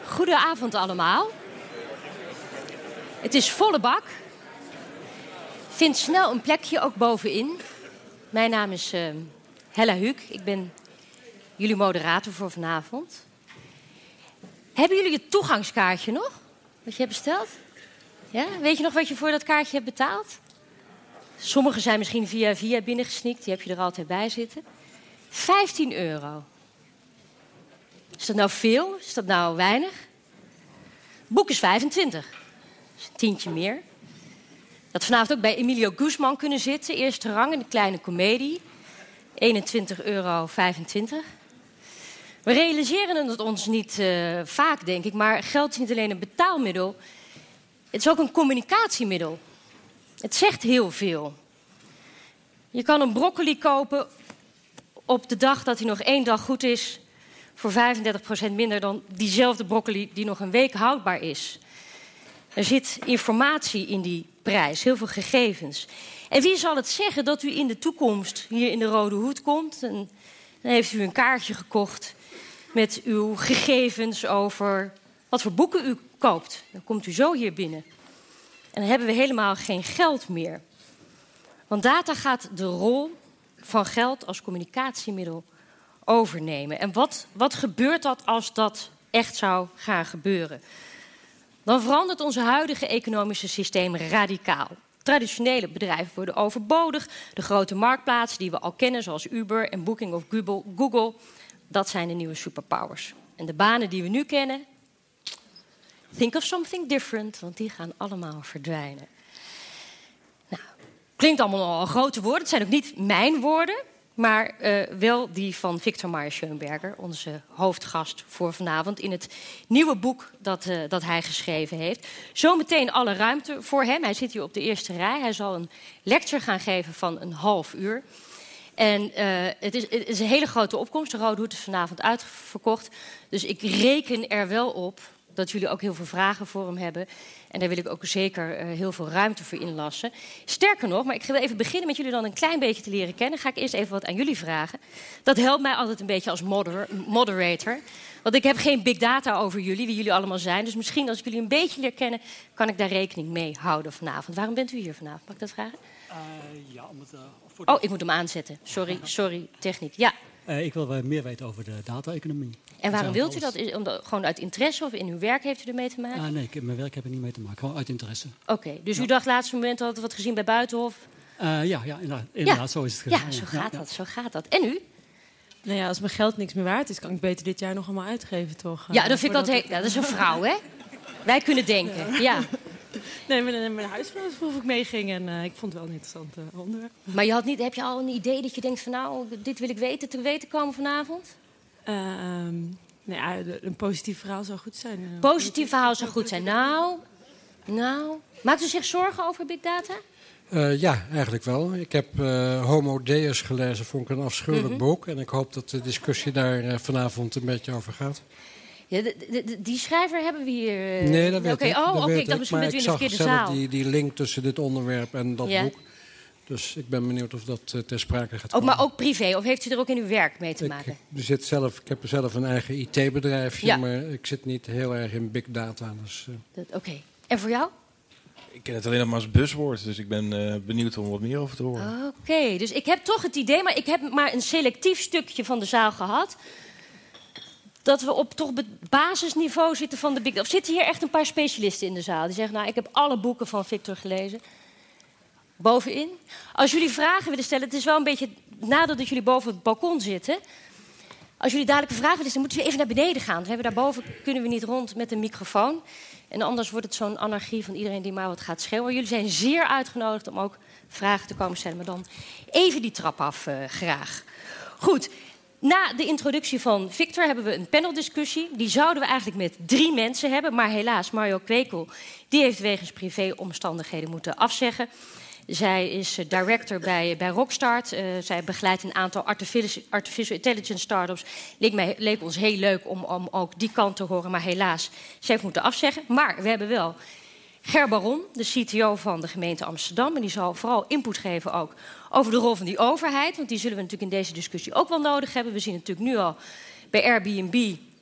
Goedenavond allemaal. Het is volle bak. Vind snel een plekje ook bovenin. Mijn naam is Hella Huuk. Ik ben jullie moderator voor vanavond. Hebben jullie het toegangskaartje nog? Wat je hebt besteld? Ja? Weet je nog wat je voor dat kaartje hebt betaald? Sommigen zijn misschien via binnengesneakt. Die heb je er altijd bij zitten. €15. Is dat nou veel? Is dat nou weinig? Boek is 25. Dat is een tientje meer. Dat vanavond ook bij Emilio Guzman kunnen zitten. Eerste rang in de kleine komedie. €21,25. We realiseren het ons niet vaak, denk ik. Maar geld is niet alleen een betaalmiddel. Het is ook een communicatiemiddel. Het zegt heel veel. Je kan een broccoli kopen op de dag dat hij nog 1 dag goed is, voor 35% minder dan diezelfde broccoli die nog een week houdbaar is. Er zit informatie in die prijs, heel veel gegevens. En wie zal het zeggen dat u in de toekomst hier in de Rode Hoed komt en dan heeft u een kaartje gekocht met uw gegevens over wat voor boeken u koopt. Dan komt u zo hier binnen. En dan hebben we helemaal geen geld meer. Want data gaat de rol van geld als communicatiemiddel overnemen. En wat gebeurt dat als dat echt zou gaan gebeuren? Dan verandert onze huidige economische systeem radicaal. Traditionele bedrijven worden overbodig. De grote marktplaatsen die we al kennen, zoals Uber en Booking of Google, dat zijn de nieuwe superpowers. En de banen die we nu kennen, think of something different, want die gaan allemaal verdwijnen. Nou, klinkt allemaal al grote woorden. Het zijn ook niet mijn woorden, maar wel die van Victor Meyer-Schönberger, onze hoofdgast voor vanavond, in het nieuwe boek dat hij geschreven heeft. Zometeen alle ruimte voor hem. Hij zit hier op de eerste rij. Hij zal een lecture gaan geven van een half uur. En het is een hele grote opkomst. De Rode Hoed is vanavond uitverkocht. Dus ik reken er wel op dat jullie ook heel veel vragen voor hem hebben. En daar wil ik ook zeker heel veel ruimte voor inlassen. Sterker nog, maar ik wil even beginnen met jullie dan een klein beetje te leren kennen. Ga ik eerst even wat aan jullie vragen. Dat helpt mij altijd een beetje als moderator. Want ik heb geen big data over jullie, wie jullie allemaal zijn. Dus misschien als ik jullie een beetje leer kennen, kan ik daar rekening mee houden vanavond. Waarom bent u hier vanavond? Mag ik dat vragen? Ik moet hem aanzetten. Sorry, techniek. Ja. Ik wil meer weten over de data-economie. En waarom wilt u dat? Gewoon uit interesse of in uw werk heeft u ermee te maken? Nee, mijn werk heb ik niet mee te maken. Gewoon uit interesse. Oké, dus u dacht laatste moment al wat gezien bij Buitenhof? Inderdaad, zo is het gedaan. Ja, zo gaat dat. En u? Nou ja, als mijn geld niks meer waard is, kan ik beter dit jaar nog allemaal uitgeven, toch? Ja, dat vind ik dat is een vrouw, hè? Wij kunnen denken, ja. Nee, mijn huisvrouw vroeg of ik meeging en ik vond het wel een interessant onderwerp. Maar heb je al een idee dat je denkt van nou, dit wil ik te weten komen vanavond? Een positief verhaal zou goed zijn. Positief verhaal zou goed zijn. Nou. Maakt u zich zorgen over big data? Ja, eigenlijk wel. Ik heb Homo Deus gelezen, vond ik een afschuwelijk boek. En ik hoop dat de discussie daar vanavond een beetje over gaat. Ja, die schrijver hebben we hier. Nee, dat weet ik. Ik dacht misschien bent u in de verkeerde zaal. Die link tussen dit onderwerp en dat boek. Dus ik ben benieuwd of dat ter sprake gaat komen. Maar ook privé? Of heeft u er ook in uw werk mee te maken? Ik heb zelf een eigen IT-bedrijfje, maar ik zit niet heel erg in big data. Dus, Oké. En voor jou? Ik ken het alleen nog maar als buzzwoord, dus ik ben benieuwd om wat meer over te horen. Oké, dus ik heb toch het idee, maar ik heb maar een selectief stukje van de zaal gehad, dat we op toch basisniveau zitten van de big data. Of zitten hier echt een paar specialisten in de zaal die zeggen, nou, ik heb alle boeken van Victor gelezen. Bovenin. Als jullie vragen willen stellen, het is wel een beetje het nadeel dat jullie boven het balkon zitten. Als jullie dadelijk een vraag willen stellen, moeten jullie even naar beneden gaan. We hebben daarboven kunnen we niet rond met een microfoon. En anders wordt het zo'n anarchie van iedereen die maar wat gaat schreeuwen. Jullie zijn zeer uitgenodigd om ook vragen te komen stellen. Maar dan even die trap af graag. Goed. Na de introductie van Victor hebben we een paneldiscussie. Die zouden we eigenlijk met 3 mensen hebben. Maar helaas, Mario Kwekel, die heeft wegens privéomstandigheden moeten afzeggen. Zij is director bij Rockstart. Zij begeleidt een aantal artificial intelligence startups. Leek ons heel leuk om ook die kant te horen. Maar helaas, ze heeft moeten afzeggen. Maar we hebben wel Ger Baron, de CTO van de gemeente Amsterdam. En die zal vooral input geven ook over de rol van die overheid. Want die zullen we natuurlijk in deze discussie ook wel nodig hebben. We zien natuurlijk nu al bij Airbnb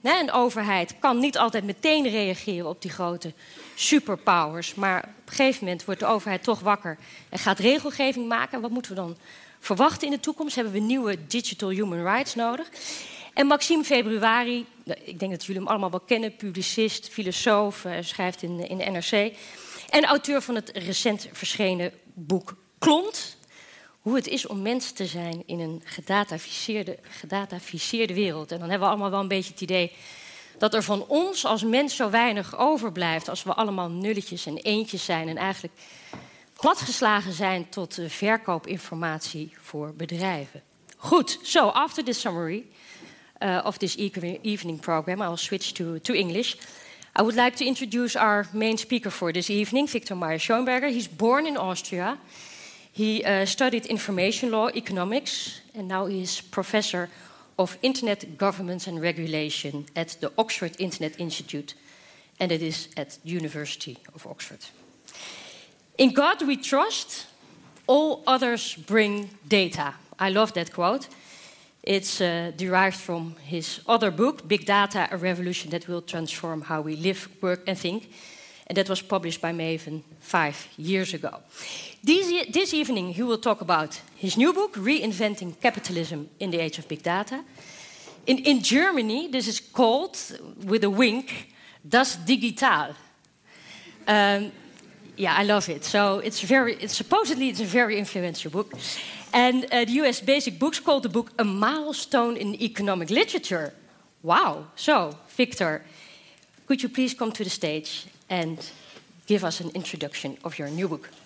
Een overheid kan niet altijd meteen reageren op die grote superpowers. Maar op een gegeven moment wordt de overheid toch wakker en gaat regelgeving maken. Wat moeten we dan verwachten in de toekomst? Hebben we nieuwe digital human rights nodig? En Maxime Februari, ik denk dat jullie hem allemaal wel kennen, publicist, filosoof, schrijft in de NRC. En auteur van het recent verschenen boek Klont. Hoe het is om mens te zijn in een gedataficeerde wereld. En dan hebben we allemaal wel een beetje het idee dat er van ons als mens zo weinig overblijft als we allemaal nulletjes en eentjes zijn en eigenlijk platgeslagen zijn tot verkoopinformatie voor bedrijven. Goed, so after this summary of this evening program, I will switch to English. I would like to introduce our main speaker for this evening, Victor Meyer-Schönberger. He's born in Austria. He studied information law, economics, and now he is professor of Internet Governance and Regulation at the Oxford Internet Institute, and it is at the University of Oxford. In God we trust, all others bring data. I love that quote. It's derived from his other book, Big Data, A Revolution That Will Transform How We Live, Work and Think. And that was published by Maven 5 years ago. This evening he will talk about his new book, Reinventing Capitalism in the Age of Big Data. In Germany, this is called, with a wink, Das Digital. Yeah, I love it. So supposedly it's a very influential book. And the US Basic Books called the book a milestone in economic literature. Wow. So, Victor, could you please come to the stage and give us an introduction of your new book?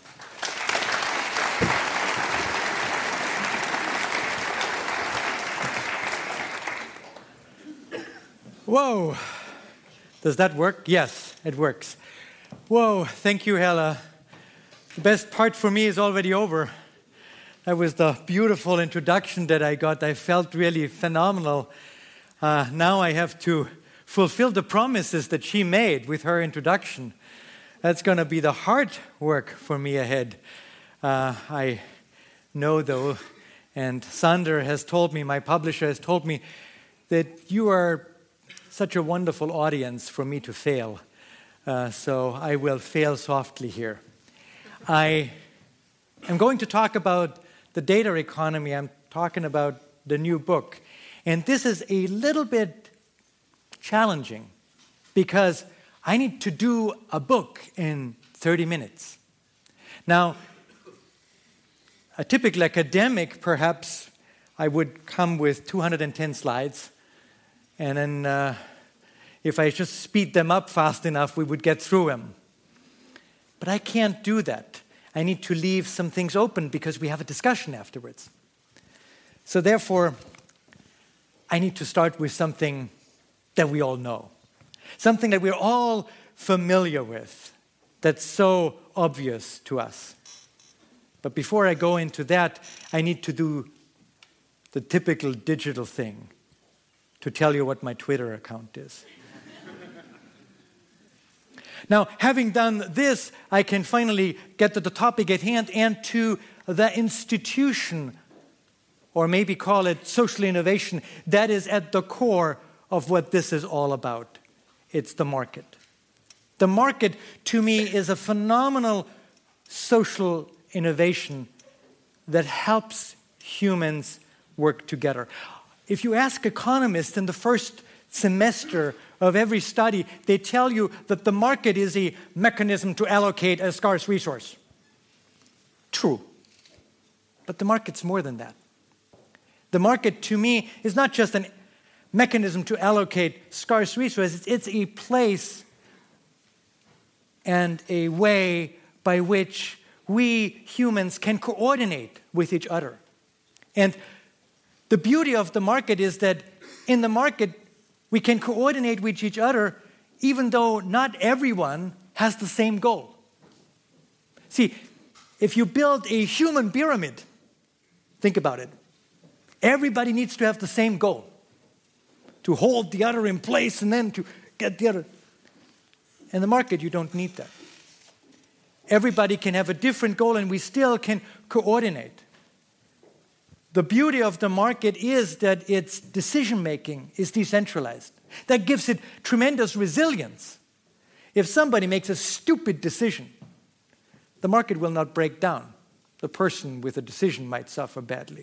Whoa. Does that work? Yes, it works. Whoa, thank you, Hella. The best part for me is already over. That was the beautiful introduction that I got. I felt really phenomenal. Now I have to fulfill the promises that she made with her introduction. That's going to be the hard work for me ahead. I know, though, and Sander has told me, my publisher has told me, that you are such a wonderful audience for me to fail. So I will fail softly here. I am going to talk about the data economy. I'm talking about the new book. And this is a little bit challenging because I need to do a book in 30 minutes. Now, a typical academic, perhaps, I would come with 210 slides, and then if I just speed them up fast enough, we would get through them. But I can't do that. I need to leave some things open because we have a discussion afterwards. So therefore, I need to start with something that we all know. Something that we're all familiar with, that's so obvious to us. But before I go into that, I need to do the typical digital thing, to tell you what my Twitter account is. Now, having done this, I can finally get to the topic at hand and to the institution, or maybe call it social innovation, that is at the core of what this is all about. It's the market. The market, to me, is a phenomenal social innovation that helps humans work together. If you ask economists in the first semester of every study, they tell you that the market is a mechanism to allocate a scarce resource. True. But the market's more than that. The market, to me, is not just a mechanism to allocate scarce resources. It's a place and a way by which we humans can coordinate with each other. And the beauty of the market is that in the market, we can coordinate with each other even though not everyone has the same goal. See, if you build a human pyramid, think about it. Everybody needs to have the same goal. To hold the other in place and then to get the other. In the market, you don't need that. Everybody can have a different goal and we still can coordinate. The beauty of the market is that its decision-making is decentralized. That gives it tremendous resilience. If somebody makes a stupid decision, the market will not break down. The person with a decision might suffer badly.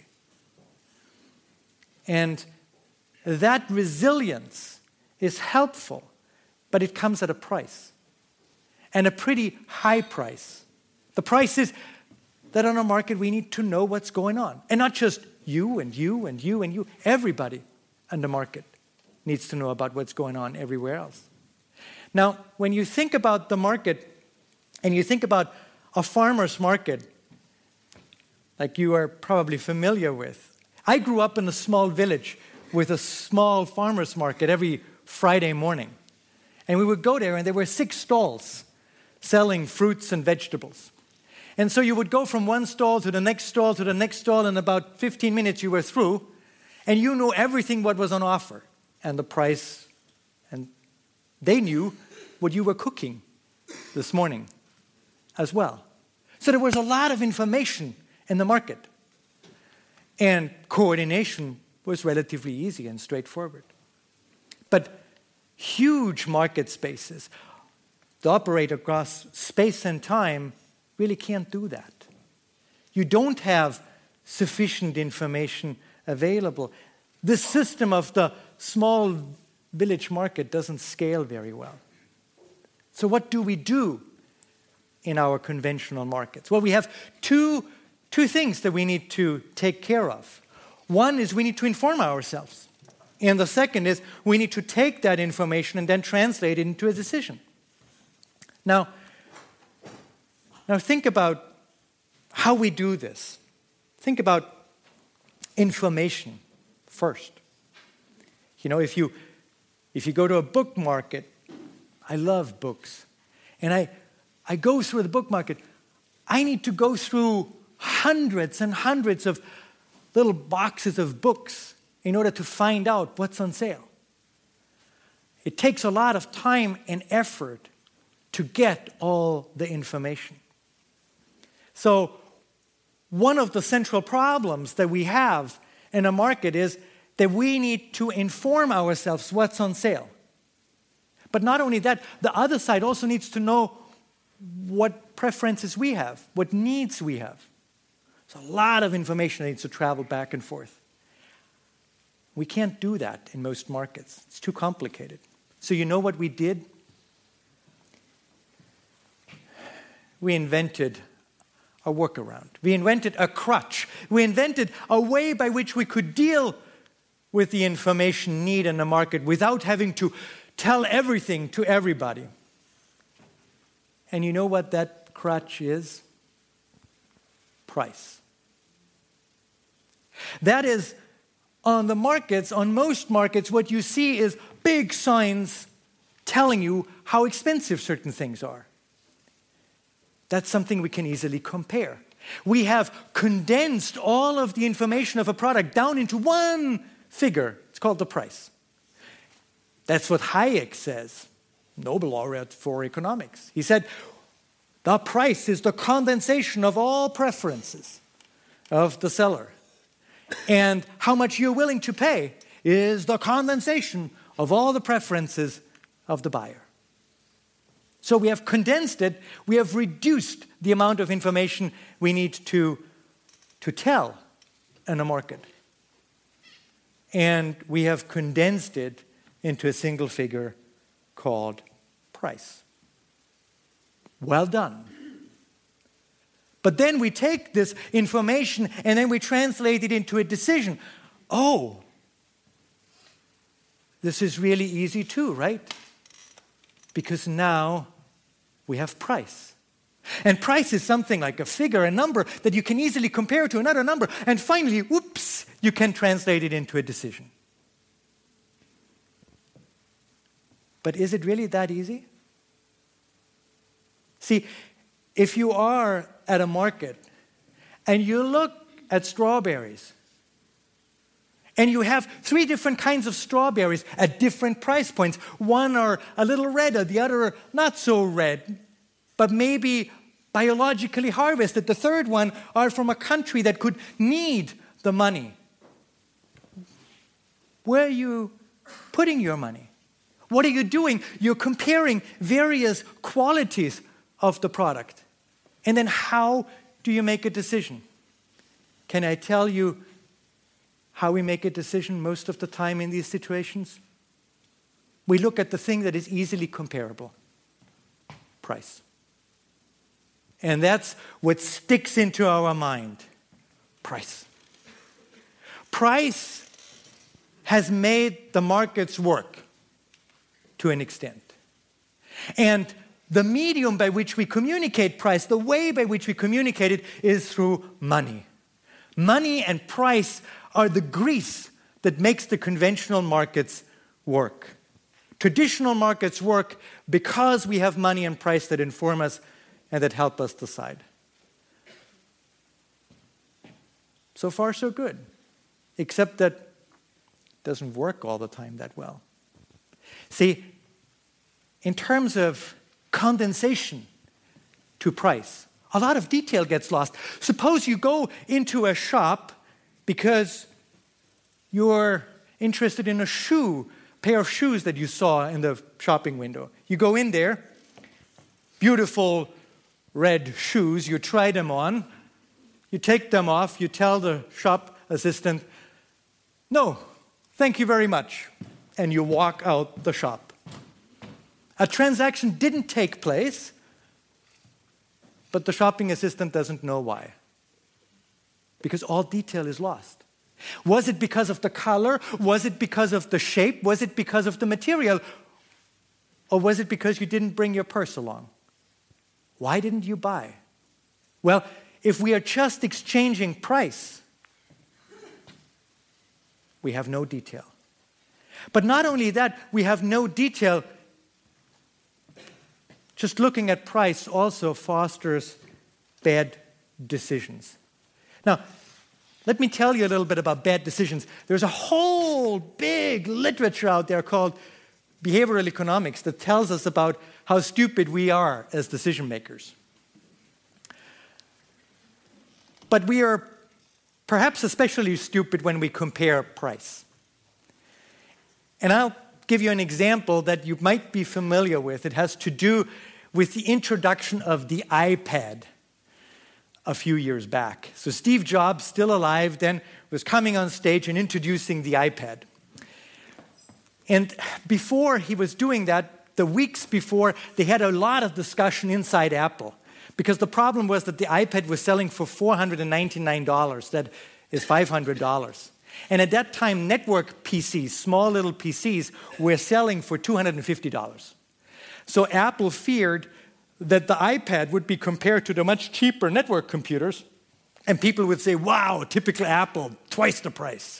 And that resilience is helpful, but it comes at a price, and a pretty high price. The price is that on a market we need to know what's going on, and not just you and you and you and you. Everybody in the market needs to know about what's going on everywhere else. Now, when you think about the market and you think about a farmer's market, like you are probably familiar with. I grew up in a small village with a small farmer's market every Friday morning. And we would go there, and there were 6 stalls selling fruits and vegetables. And so you would go from one stall to the next stall to the next stall, and in about 15 minutes you were through, and you knew everything what was on offer, and the price, and they knew what you were cooking this morning as well. So there was a lot of information in the market. And coordination was relatively easy and straightforward. But huge market spaces that operate across space and time really can't do that. You don't have sufficient information available. The system of the small village market doesn't scale very well. So what do we do in our conventional markets? Well, we have two things that we need to take care of. One is we need to inform ourselves. And the second is we need to take that information and then translate it into a decision. Now think about how we do this. Think about information first. You know, if you go to a book market, I love books, and I go through the book market, I need to go through hundreds and hundreds of little boxes of books in order to find out what's on sale. It takes a lot of time and effort to get all the information. So one of the central problems that we have in a market is that we need to inform ourselves what's on sale. But not only that, the other side also needs to know what preferences we have, what needs we have. There's a lot of information that needs to travel back and forth. We can't do that in most markets. It's too complicated. So you know what we did? We invented a workaround. We invented a crutch. We invented a way by which we could deal with the information need in the market without having to tell everything to everybody. And you know what that crutch is? Price. That is, on the markets, on most markets, what you see is big signs telling you how expensive certain things are. That's something we can easily compare. We have condensed all of the information of a product down into one figure. It's called the price. That's what Hayek says, Nobel laureate for economics. He said, the price is the condensation of all preferences of the seller. And how much you're willing to pay is the condensation of all the preferences of the buyer. So we have condensed it. We have reduced the amount of information we need to tell in a market. And we have condensed it into a single figure called price. Well done. But then we take this information and then we translate it into a decision. Oh, this is really easy too, right? Because now we have price. And price is something like a figure, a number that you can easily compare to another number. And finally, whoops, you can translate it into a decision. But is it really that easy? See, if you are at a market and you look at strawberries and you have 3 different kinds of strawberries at different price points, one are a little redder, the other are not so red, but maybe biologically harvested, the third one are from a country that could need the money. Where are you putting your money? What are you doing? You're comparing various qualities of the product. And then how do you make a decision? Can I tell you how we make a decision most of the time in these situations? We look at the thing that is easily comparable. Price. And that's what sticks into our mind. Price. Price has made the markets work to an extent. And the medium by which we communicate price, the way by which we communicate it, is through money. Money and price are the grease that makes the conventional markets work. Traditional markets work because we have money and price that inform us and that help us decide. So far, so good. Except that it doesn't work all the time that well. See, in terms of condensation to price, a lot of detail gets lost. Suppose you go into a shop because you're interested in a pair of shoes that you saw in the shopping window. You go in there, beautiful red shoes, you try them on, you take them off, you tell the shop assistant, "No, thank you very much," and you walk out the shop. A transaction didn't take place, but the shopping assistant doesn't know why. Because all detail is lost. Was it because of the color? Was it because of the shape? Was it because of the material? Or was it because you didn't bring your purse along? Why didn't you buy? Well, if we are just exchanging price, we have no detail. But not only that, we have no detail. Just looking at price also fosters bad decisions. Now, let me tell you a little bit about bad decisions. There's a whole big literature out there called behavioral economics that tells us about how stupid we are as decision makers. But we are perhaps especially stupid when we compare price. And I'll give you an example that you might be familiar with. It has to do with the introduction of the iPad a few years back. So Steve Jobs, still alive then, was coming on stage and introducing the iPad. And before he was doing that, the weeks before, they had a lot of discussion inside Apple. Because the problem was that the iPad was selling for $499. That is $500. And at that time, network PCs, small little PCs, were selling for $250. So Apple feared that the iPad would be compared to the much cheaper network computers, and people would say, "Wow, typical Apple, twice the price."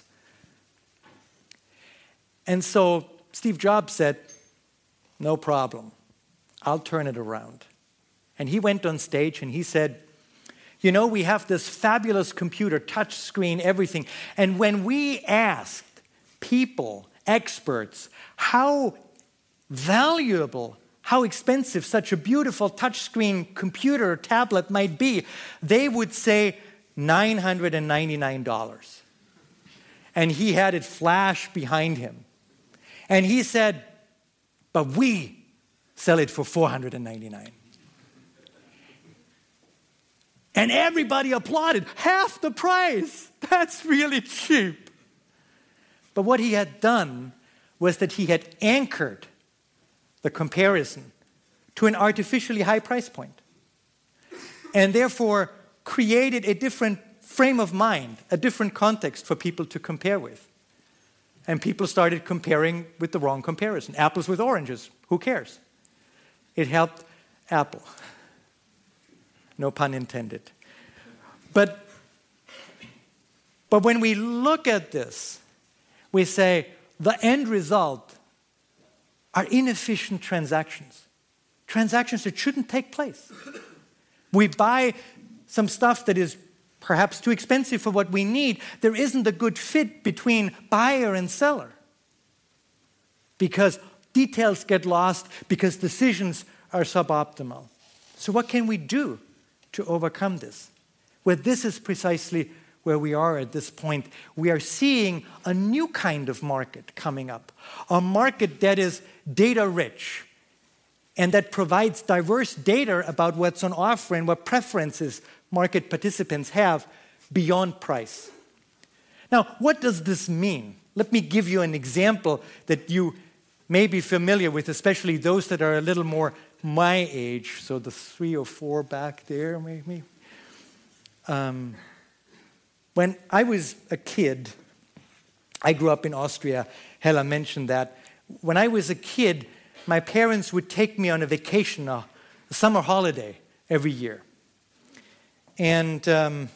And so Steve Jobs said, "No problem, I'll turn it around." And he went on stage and he said, "You know, we have this fabulous computer, touch screen, everything. And when we asked people, experts, how valuable, how expensive such a beautiful touchscreen computer or tablet might be, they would say $999. And he had it flash behind him. And he said, "But we sell it for $499. And everybody applauded. Half the price. That's really cheap. But what he had done was that he had anchored the comparison to an artificially high price point, and therefore created a different frame of mind, a different context for people to compare with. And people started comparing with the wrong comparison. Apples with oranges, who cares? It helped Apple. No pun intended. But when we look at this, we say the end result are inefficient transactions. Transactions that shouldn't take place. We buy some stuff that is perhaps too expensive for what we need. There isn't a good fit between buyer and seller, because details get lost, because decisions are suboptimal. So what can we do to overcome this? Well, this is precisely where we are at this point, we are seeing a new kind of market coming up, a market that is data-rich and that provides diverse data about what's on offer and what preferences market participants have beyond price. Now, what does this mean? Let me give you an example that you may be familiar with, especially those that are a little more my age, so the 3 or 4 back there, maybe. When I was a kid, I grew up in Austria. Hella mentioned that. When I was a kid, my parents would take me on a vacation, a summer holiday every year. And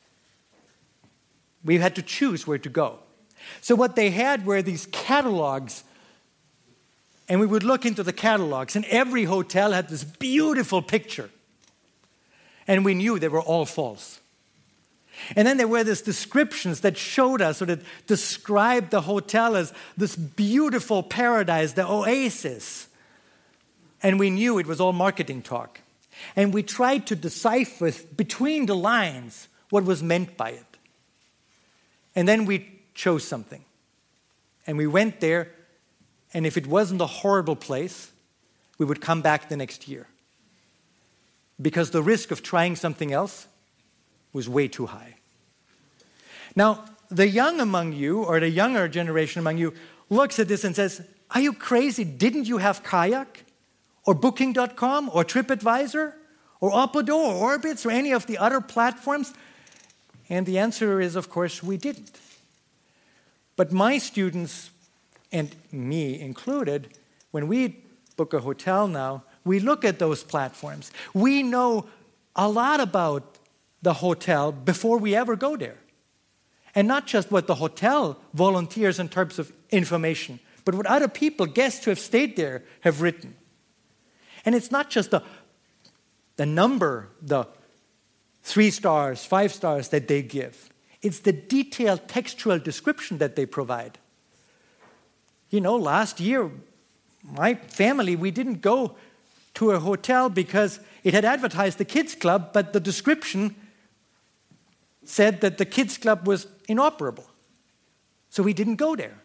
we had to choose where to go. So what they had were these catalogs, and we would look into the catalogs, and every hotel had this beautiful picture. And we knew they were all false. And then there were these descriptions that showed us, or that described the hotel as this beautiful paradise, the oasis. And we knew it was all marketing talk. And we tried to decipher between the lines what was meant by it. And then we chose something. And we went there, and if it wasn't a horrible place, we would come back the next year. Because the risk of trying something else was way too high. Now, the young among you, or the younger generation among you, looks at this and says, are you crazy? Didn't you have Kayak? Or Booking.com? Or TripAdvisor? Or Opodo? Or Orbitz? Or any of the other platforms? And the answer is, of course, we didn't. But my students, and me included, when we book a hotel now, we look at those platforms. We know a lot about the hotel before we ever go there. And not just what the hotel volunteers in terms of information, but what other people, guests who have stayed there, have written. And it's not just the number, the 3 stars, 5 stars that they give. It's the detailed textual description that they provide. You know, last year, my family, we didn't go to a hotel because it had advertised the kids club, but the description said that the kids club was inoperable. So we didn't go there.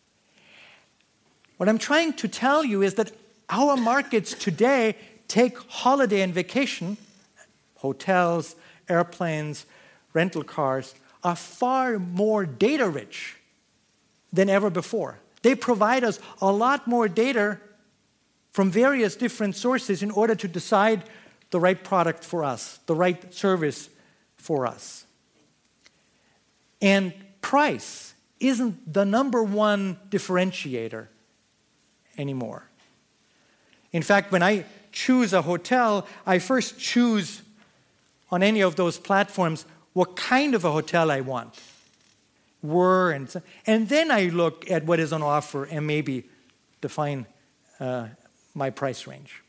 What I'm trying to tell you is that our markets today take holiday and vacation, hotels, airplanes, rental cars, are far more data-rich than ever before. They provide us a lot more data from various different sources in order to decide the right product for us, the right service for us. And price isn't the number one differentiator anymore. In fact, when I choose a hotel, I first choose on any of those platforms what kind of a hotel I want. And then I look at what is on offer and maybe define my price range.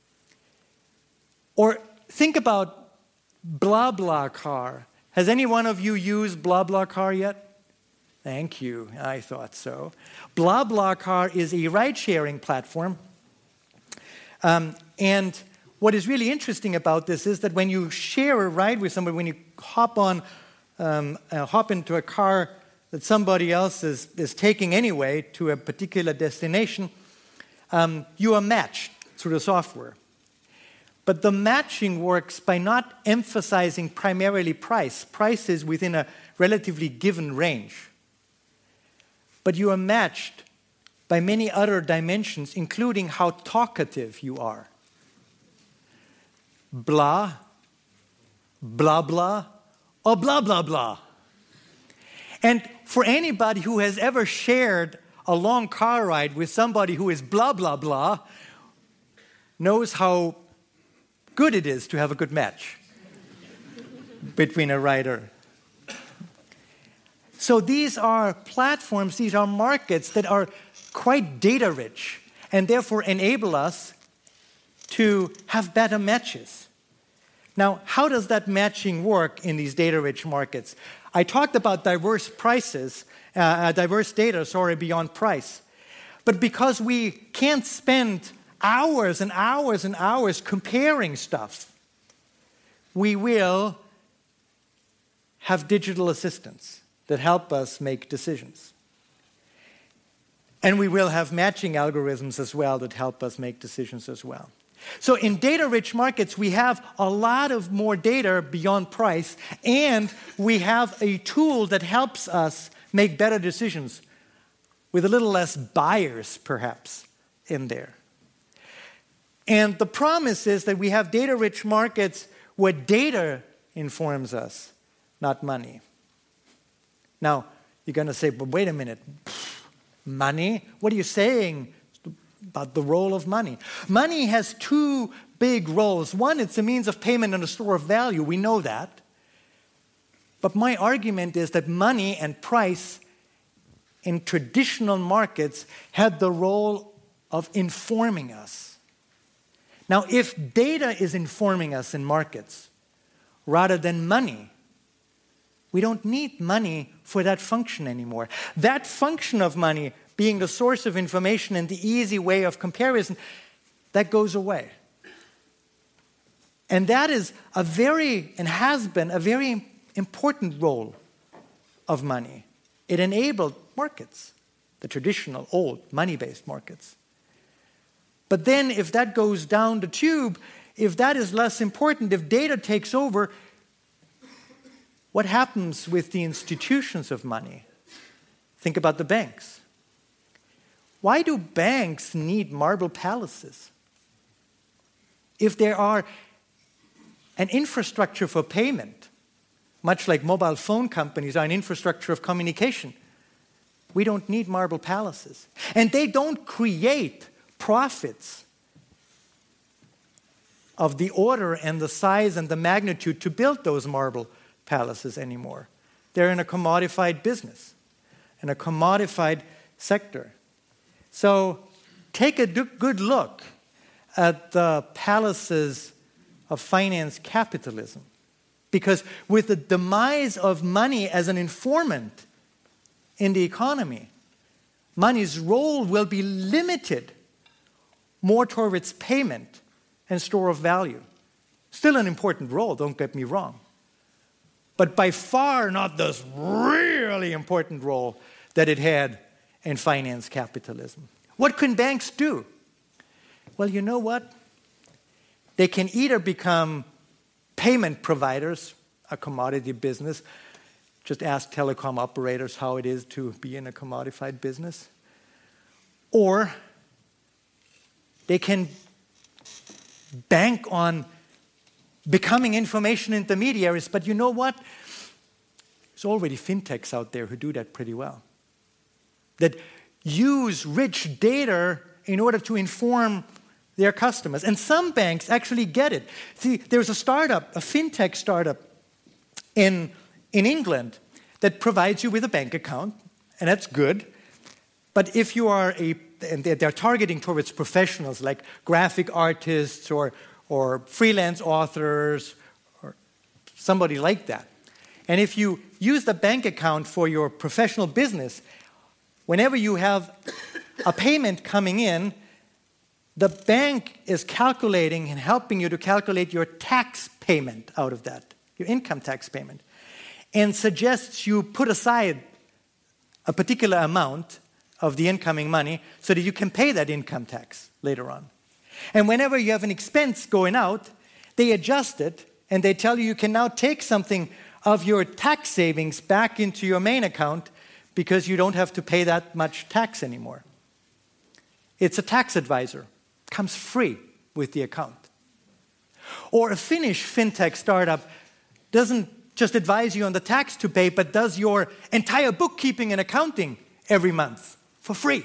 Or think about BlaBlaCar. Has any one of you used BlaBlaCar yet? Thank you, I thought so. BlaBlaCar is a ride-sharing platform. And what is really interesting about this is that when you share a ride with somebody, when you hop into a car that somebody else is taking anyway to a particular destination, you are matched through the software. But the matching works by not emphasizing primarily price. Price is within a relatively given range. But you are matched by many other dimensions, including how talkative you are. Blah, blah, blah, or blah, blah, blah. And for anybody who has ever shared a long car ride with somebody who is blah, blah, blah, knows how good it is to have a good match between a rider. So these are platforms, these are markets that are quite data-rich and therefore enable us to have better matches. Now, how does that matching work in these data-rich markets? I talked about diverse data beyond price. But because we can't spend hours and hours and hours comparing stuff, we will have digital assistants that help us make decisions. And we will have matching algorithms as well that help us make decisions as well. So in data-rich markets, we have a lot of more data beyond price, and we have a tool that helps us make better decisions with a little less bias, perhaps, in there. And the promise is that we have data-rich markets where data informs us, not money. Now, you're going to say, but wait a minute, money? What are you saying about the role of money? Money has two big roles. One, it's a means of payment and a store of value. We know that. But my argument is that money and price in traditional markets had the role of informing us. Now, if data is informing us in markets rather than money, we don't need money for that function anymore. That function of money being the source of information and the easy way of comparison, that goes away. And that is and has been a very important role of money. It enabled markets, the traditional, old, money-based markets. But then if that goes down the tube, if that is less important, if data takes over, what happens with the institutions of money? Think about the banks. Why do banks need marble palaces? If there are an infrastructure for payment, much like mobile phone companies are an infrastructure of communication, we don't need marble palaces. And they don't create profits of the order and the size and the magnitude to build those marble palaces anymore. They're in a commodified business, in a commodified sector. So take a good look at the palaces of finance capitalism. Because with the demise of money as an informant in the economy, money's role will be limited more towards payment and store of value. Still an important role, don't get me wrong. But by far not this really important role that it had in finance capitalism. What can banks do? Well, you know what? They can either become payment providers, a commodity business. Just ask telecom operators how it is to be in a commodified business. Or they can bank on becoming information intermediaries. But you know what? There's already fintechs out there who do that pretty well. That use rich data in order to inform their customers. And some banks actually get it. See, there's a startup, a fintech startup in England that provides you with a bank account, and that's good. But if you are and they're targeting towards professionals like graphic artists or freelance authors or somebody like that. And if you use the bank account for your professional business, whenever you have a payment coming in, the bank is calculating and helping you to calculate your tax payment out of that, your income tax payment, and suggests you put aside a particular amount of the incoming money so that you can pay that income tax later on. And whenever you have an expense going out, they adjust it and they tell you you can now take something of your tax savings back into your main account because you don't have to pay that much tax anymore. It's a tax advisor. It comes free with the account. Or a Finnish fintech startup doesn't just advise you on the tax to pay, but does your entire bookkeeping and accounting every month for free.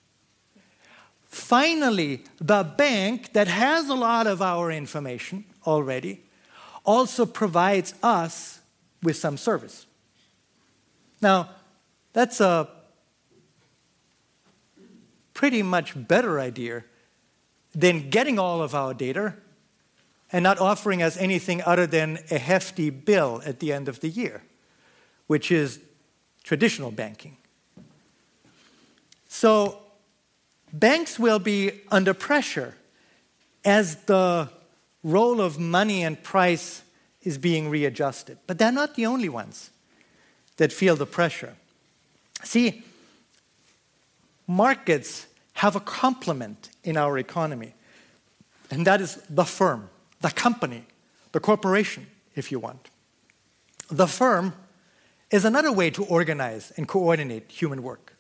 Finally, the bank that has a lot of our information already also provides us with some service. Now, that's a pretty much better idea than getting all of our data and not offering us anything other than a hefty bill at the end of the year, which is traditional banking. So banks will be under pressure as the role of money and price is being readjusted. But they're not the only ones that feel the pressure. See, markets have a complement in our economy, and that is the firm, the company, the corporation, if you want. The firm is another way to organize and coordinate human work.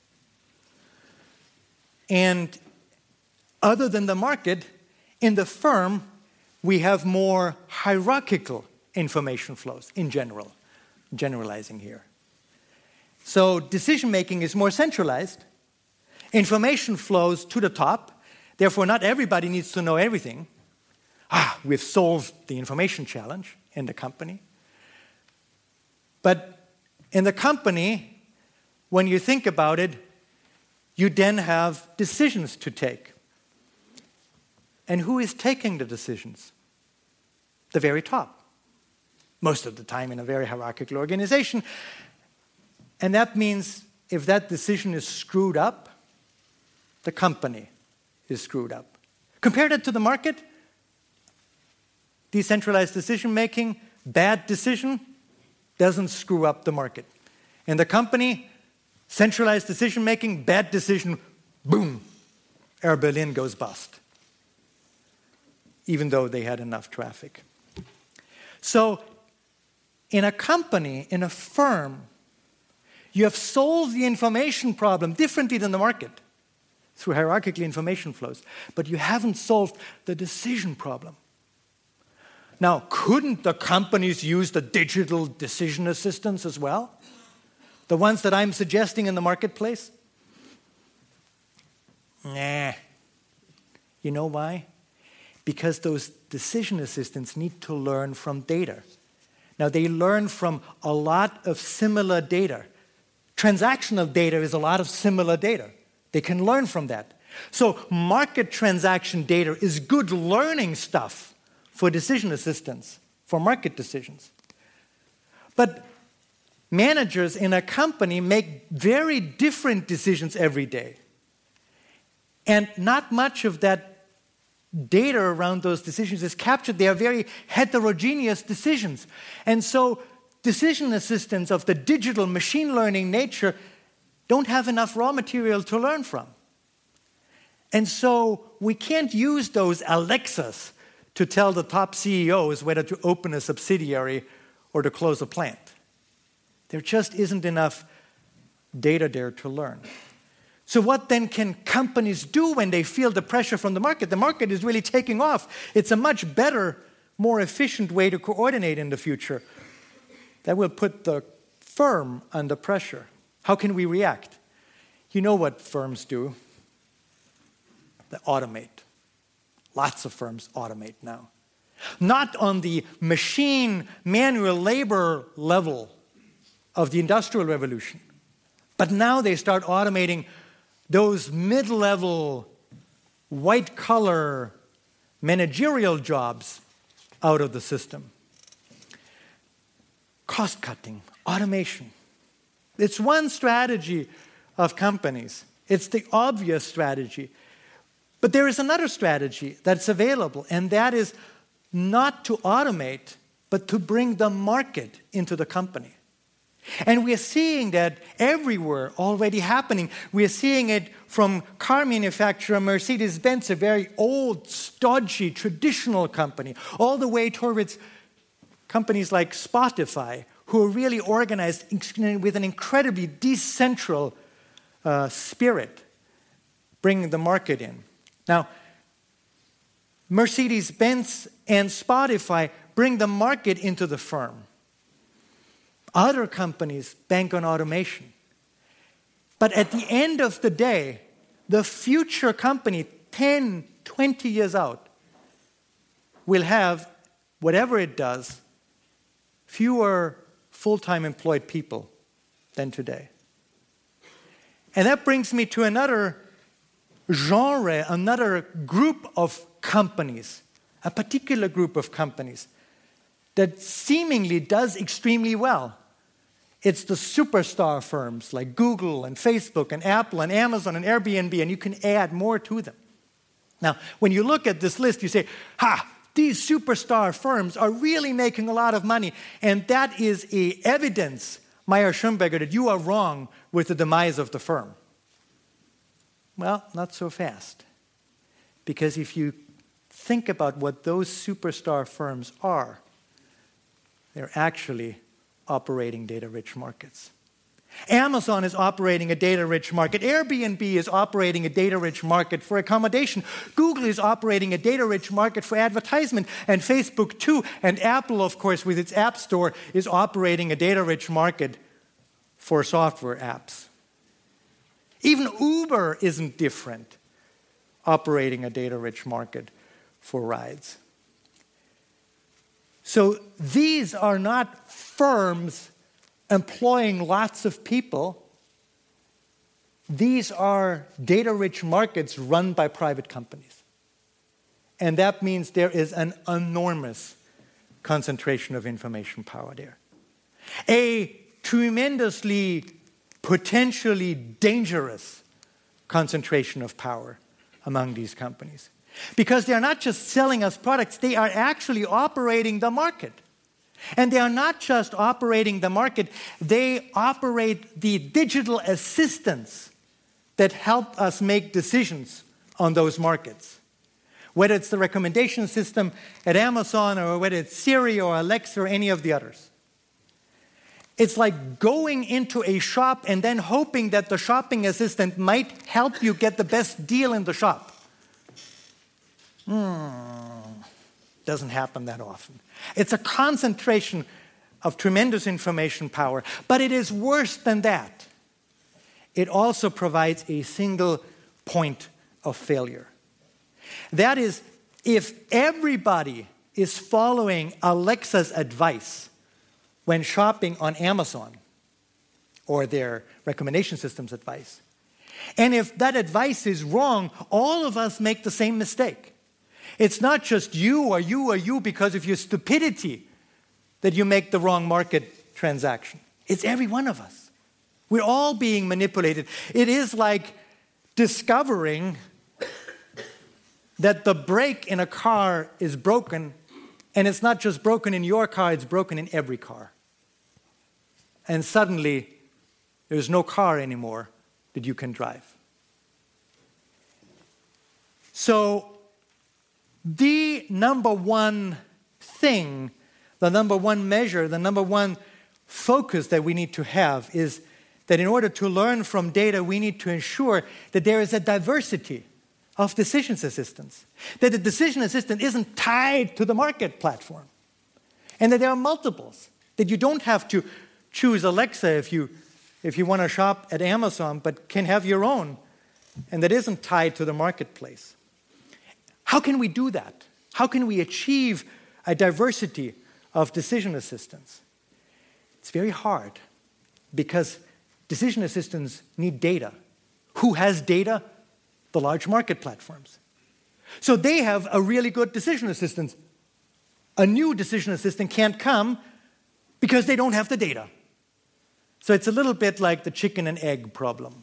And other than the market, in the firm, we have more hierarchical information flows in general, generalizing here. So decision-making is more centralized. Information flows to the top. Therefore, not everybody needs to know everything. We've solved the information challenge in the company. But in the company, when you think about it, you then have decisions to take. And who is taking the decisions? The very top. Most of the time in a very hierarchical organization. And that means if that decision is screwed up, the company is screwed up. Compare that to the market. Decentralized decision-making, bad decision, doesn't screw up the market. In the company, centralized decision-making, bad decision, boom, Air Berlin goes bust. Even though they had enough traffic. So, in a company, in a firm, you have solved the information problem differently than the market through hierarchical information flows, but you haven't solved the decision problem. Now, couldn't the companies use the digital decision assistants as well? The ones that I'm suggesting in the marketplace? Nah. You know why? Because those decision assistants need to learn from data. Now, they learn from a lot of similar data. Transactional data is a lot of similar data. They can learn from that. So market transaction data is good learning stuff for decision assistants, for market decisions. But managers in a company make very different decisions every day. And not much of that data around those decisions is captured. They are very heterogeneous decisions. And so decision assistants of the digital machine learning nature don't have enough raw material to learn from. And so we can't use those Alexas to tell the top CEOs whether to open a subsidiary or to close a plant. There just isn't enough data there to learn. So what then can companies do when they feel the pressure from the market? The market is really taking off. It's a much better, more efficient way to coordinate in the future. That will put the firm under pressure. How can we react? You know what firms do. They automate. Lots of firms automate now. Not on the machine, manual labor level of the Industrial Revolution, but now they start automating those mid-level, white-collar managerial jobs out of the system. Cost-cutting, automation. It's one strategy of companies. It's the obvious strategy. But there is another strategy that's available, and that is not to automate, but to bring the market into the company. And we are seeing that everywhere already happening. We are seeing it from car manufacturer Mercedes-Benz, a very old, stodgy, traditional company, all the way towards companies like Spotify, who are really organized with an incredibly decentral spirit, bringing the market in. Now, Mercedes-Benz and Spotify bring the market into the firm. Other companies bank on automation. But at the end of the day, the future company, 10, 20 years out, will have, whatever it does, fewer full-time employed people than today. And that brings me to another genre, another group of companies, a particular group of companies that seemingly does extremely well. It's the superstar firms like Google and Facebook and Apple and Amazon and Airbnb, and you can add more to them. Now, when you look at this list, you say, These superstar firms are really making a lot of money. And that is evidence, Meyer Schumberger, that you are wrong with the demise of the firm. Well, not so fast. Because if you think about what those superstar firms are, they're actually operating data-rich markets. Amazon is operating a data-rich market. Airbnb is operating a data-rich market for accommodation. Google is operating a data-rich market for advertisement, and Facebook too. And Apple, of course, with its App Store, is operating a data-rich market for software apps. Even Uber isn't different, operating a data-rich market for rides. So these are not firms employing lots of people. These are data-rich markets run by private companies. And that means there is an enormous concentration of information power there. A tremendously, potentially dangerous concentration of power among these companies. Because they are not just selling us products, they are actually operating the market. And they are not just operating the market, they operate the digital assistants that help us make decisions on those markets. Whether it's the recommendation system at Amazon, or whether it's Siri or Alexa or any of the others. It's like going into a shop and then hoping that the shopping assistant might help you get the best deal in the shop. Doesn't happen that often. It's a concentration of tremendous information power, but it is worse than that. It also provides a single point of failure. That is, if everybody is following Alexa's advice when shopping on Amazon, or their recommendation system's advice, and if that advice is wrong, all of us make the same mistake. It's not just you or you or you because of your stupidity that you make the wrong market transaction. It's every one of us. We're all being manipulated. It is like discovering that the brake in a car is broken, and it's not just broken in your car, it's broken in every car. And suddenly, there's no car anymore that you can drive. So, the number one thing, the number one measure, the number one focus that we need to have is that in order to learn from data, we need to ensure that there is a diversity of decision assistants. That the decision assistant isn't tied to the market platform. And that there are multiples. That you don't have to choose Alexa if you want to shop at Amazon, but can have your own. And that isn't tied to the marketplace. How can we do that? How can we achieve a diversity of decision assistants? It's very hard because decision assistants need data. Who has data? The large market platforms. So they have a really good decision assistant. A new decision assistant can't come because they don't have the data. So it's a little bit like the chicken and egg problem.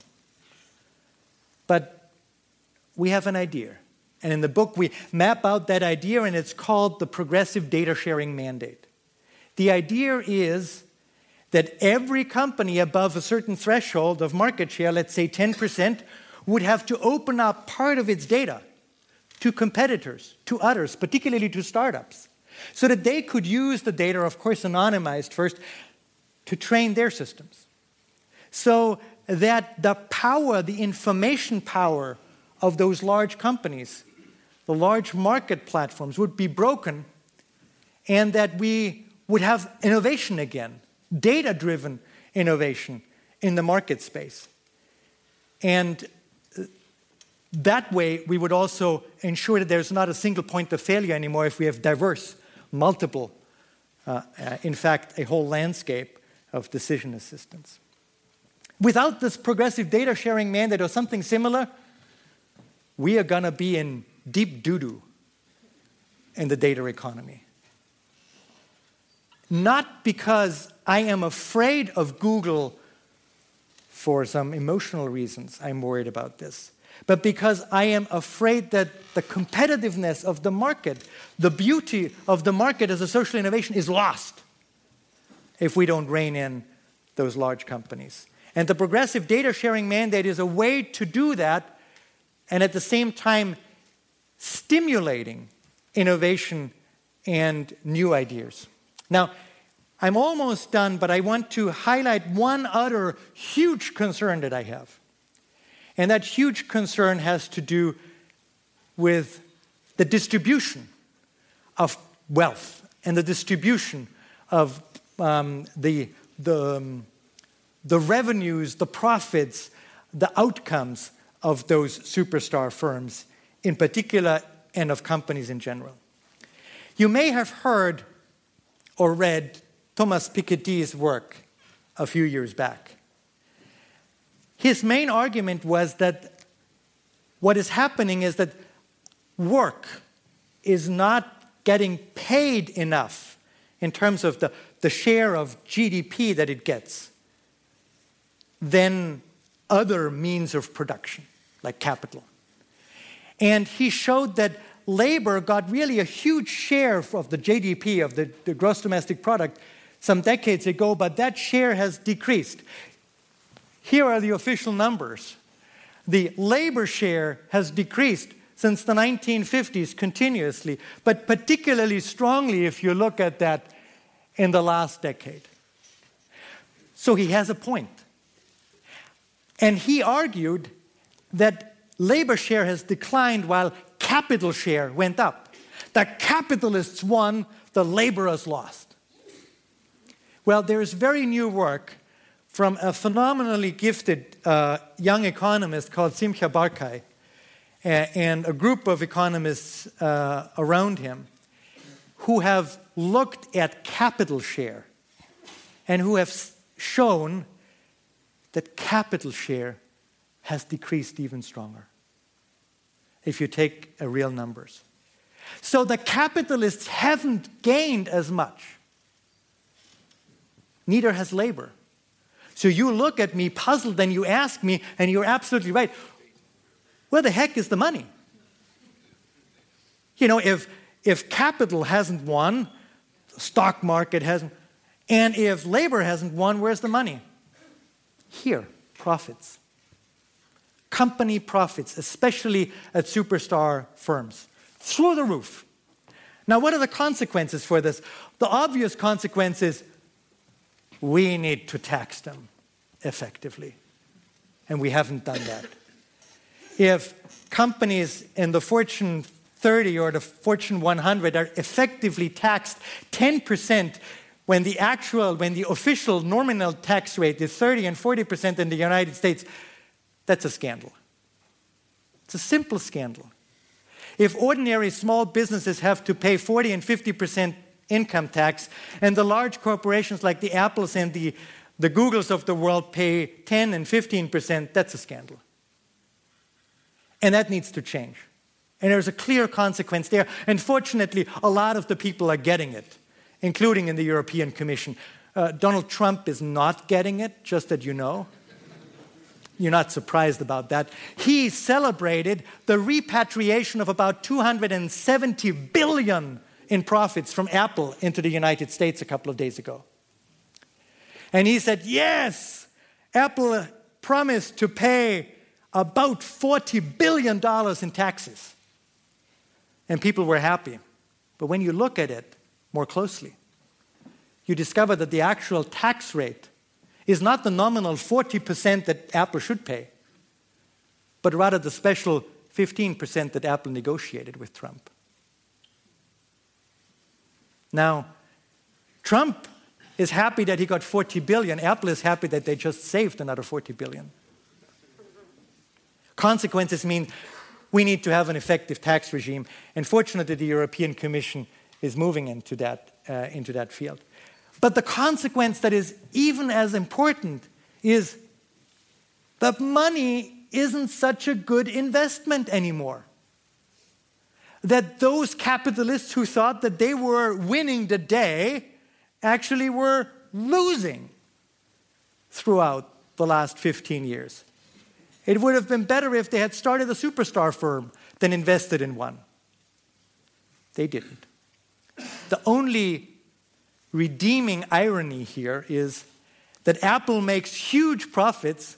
But we have an idea. And in the book, we map out that idea, and it's called the Progressive Data Sharing Mandate. The idea is that every company above a certain threshold of market share, let's say 10%, would have to open up part of its data to competitors, to others, particularly to startups, so that they could use the data, of course anonymized first, to train their systems. So that the power, the information power of those large companies, the large market platforms, would be broken, and that we would have innovation again, data-driven innovation in the market space. And that way, we would also ensure that there's not a single point of failure anymore if we have diverse, multiple, in fact, a whole landscape of decision assistants. Without this progressive data sharing mandate or something similar, we are going to be in deep doo-doo in the data economy. Not because I am afraid of Google for some emotional reasons I'm worried about this, but because I am afraid that the competitiveness of the market, the beauty of the market as a social innovation is lost if we don't rein in those large companies. And the progressive data sharing mandate is a way to do that, and at the same time stimulating innovation and new ideas. Now, I'm almost done, but I want to highlight one other huge concern that I have. And that huge concern has to do with the distribution of wealth and the distribution of the revenues, the profits, the outcomes of those superstar firms in particular and of companies in general. You may have heard or read Thomas Piketty's work a few years back. His main argument was that what is happening is that work is not getting paid enough in terms of the share of GDP that it gets than other means of production, like capital. And he showed that labor got really a huge share of the GDP, of the gross domestic product, some decades ago, but that share has decreased. Here are the official numbers. The labor share has decreased since the 1950s continuously, but particularly strongly if you look at that in the last decade. So he has a point. And he argued that labor share has declined while capital share went up. The capitalists won, the laborers lost. Well, there is very new work from a phenomenally gifted young economist called Simcha Barkai and a group of economists around him who have looked at capital share and who have shown that capital share has decreased even stronger if you take real numbers. So the capitalists haven't gained as much. Neither has labor. So you look at me puzzled and you ask me, and you're absolutely right, where the heck is the money? You know, if capital hasn't won, the stock market hasn't, and if labor hasn't won, where's the money? Here, profits. Company profits, especially at superstar firms, through the roof. Now, what are the consequences for this? The obvious consequence is we need to tax them effectively, and we haven't done that. If companies in the Fortune 30 or the Fortune 100 are effectively taxed 10% when the official nominal tax rate is 30 and 40% in the United States, that's a scandal. It's a simple scandal. If ordinary small businesses have to pay 40 and 50% income tax, and the large corporations like the Apples and the Googles of the world pay 10 and 15%, that's a scandal. And that needs to change. And there's a clear consequence there. And fortunately, a lot of the people are getting it, including in the European Commission. Donald Trump is not getting it, just that you know. You're not surprised about that. He celebrated the repatriation of about $270 billion in profits from Apple into the United States a couple of days ago. And he said, yes, Apple promised to pay about $40 billion in taxes. And people were happy. But when you look at it more closely, you discover that the actual tax rate is not the nominal 40% that Apple should pay, but rather the special 15% that Apple negotiated with Trump. Now, Trump is happy that he got $40 billion. Apple is happy that they just saved another $40 billion. Consequences mean we need to have an effective tax regime. And fortunately, the European Commission is moving into that field. But the consequence that is even as important is that money isn't such a good investment anymore. That those capitalists who thought that they were winning the day actually were losing throughout the last 15 years. It would have been better if they had started a superstar firm than invested in one. They didn't. The only redeeming irony here is that Apple makes huge profits,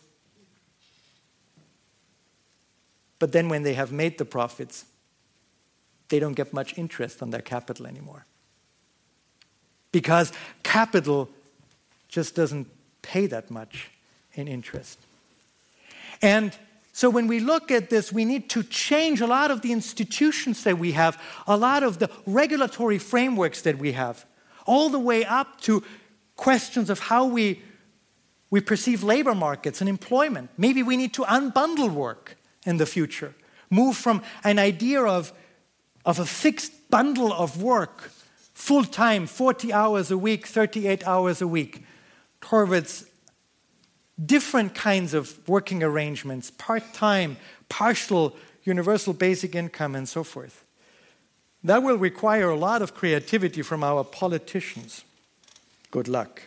but then when they have made the profits, they don't get much interest on their capital anymore. Because capital just doesn't pay that much in interest. And so when we look at this, we need to change a lot of the institutions that we have, a lot of the regulatory frameworks that we have, all the way up to questions of how we perceive labor markets and employment. Maybe we need to unbundle work in the future, move from an idea of a fixed bundle of work, full-time, 40 hours a week, 38 hours a week, towards different kinds of working arrangements, part-time, partial, universal basic income, and so forth. That will require a lot of creativity from our politicians. Good luck.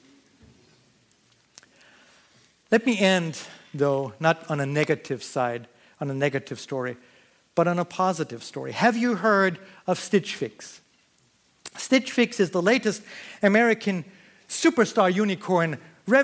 Let me end, though, not on a negative side, on a negative story, but on a positive story. Have you heard of Stitch Fix? Stitch Fix is the latest American superstar unicorn.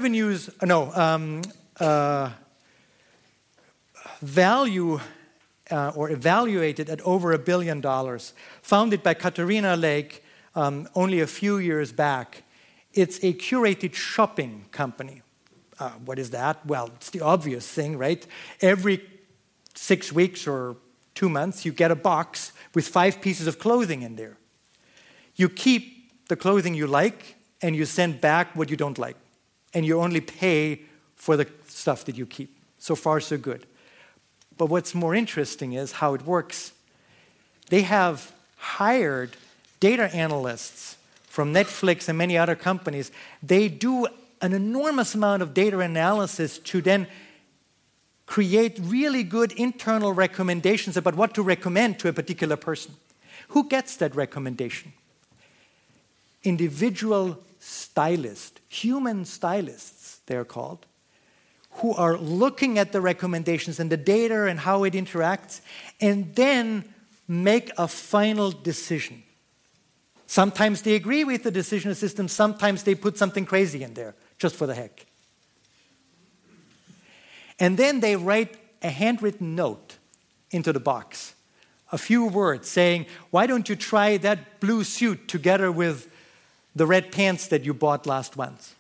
Value or evaluated at over $1 billion. Founded by Katarina Lake only a few years back. It's a curated shopping company. What is that? Well, it's the obvious thing, right? Every 6 weeks or 2 months, you get a box with 5 pieces of clothing in there. You keep the clothing you like, and you send back what you don't like. And you only pay for the stuff that you keep. So far, so good. But what's more interesting is how it works. They have hired data analysts from Netflix and many other companies. They do an enormous amount of data analysis to then create really good internal recommendations about what to recommend to a particular person. Who gets that recommendation? Individual stylists, human stylists, they're called, who are looking at the recommendations and the data and how it interacts, and then make a final decision. Sometimes they agree with the decision system, sometimes they put something crazy in there, just for the heck. And then they write a handwritten note into the box, a few words saying, why don't you try that blue suit together with the red pants that you bought last month?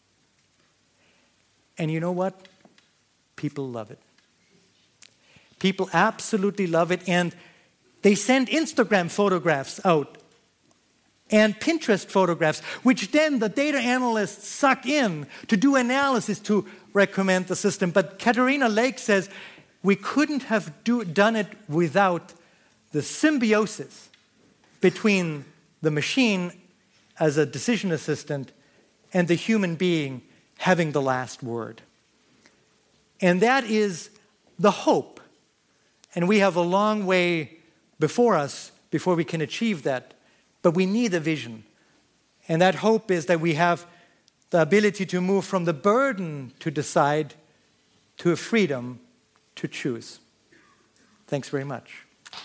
And you know what? People love it. People absolutely love it, and they send Instagram photographs out and Pinterest photographs, which then the data analysts suck in to do analysis to recommend the system. But Katarina Lake says we couldn't have done it without the symbiosis between the machine as a decision assistant and the human being having the last word. And that is the hope. And we have a long way before us before we can achieve that. But we need a vision. And that hope is that we have the ability to move from the burden to decide to a freedom to choose. Thanks very much.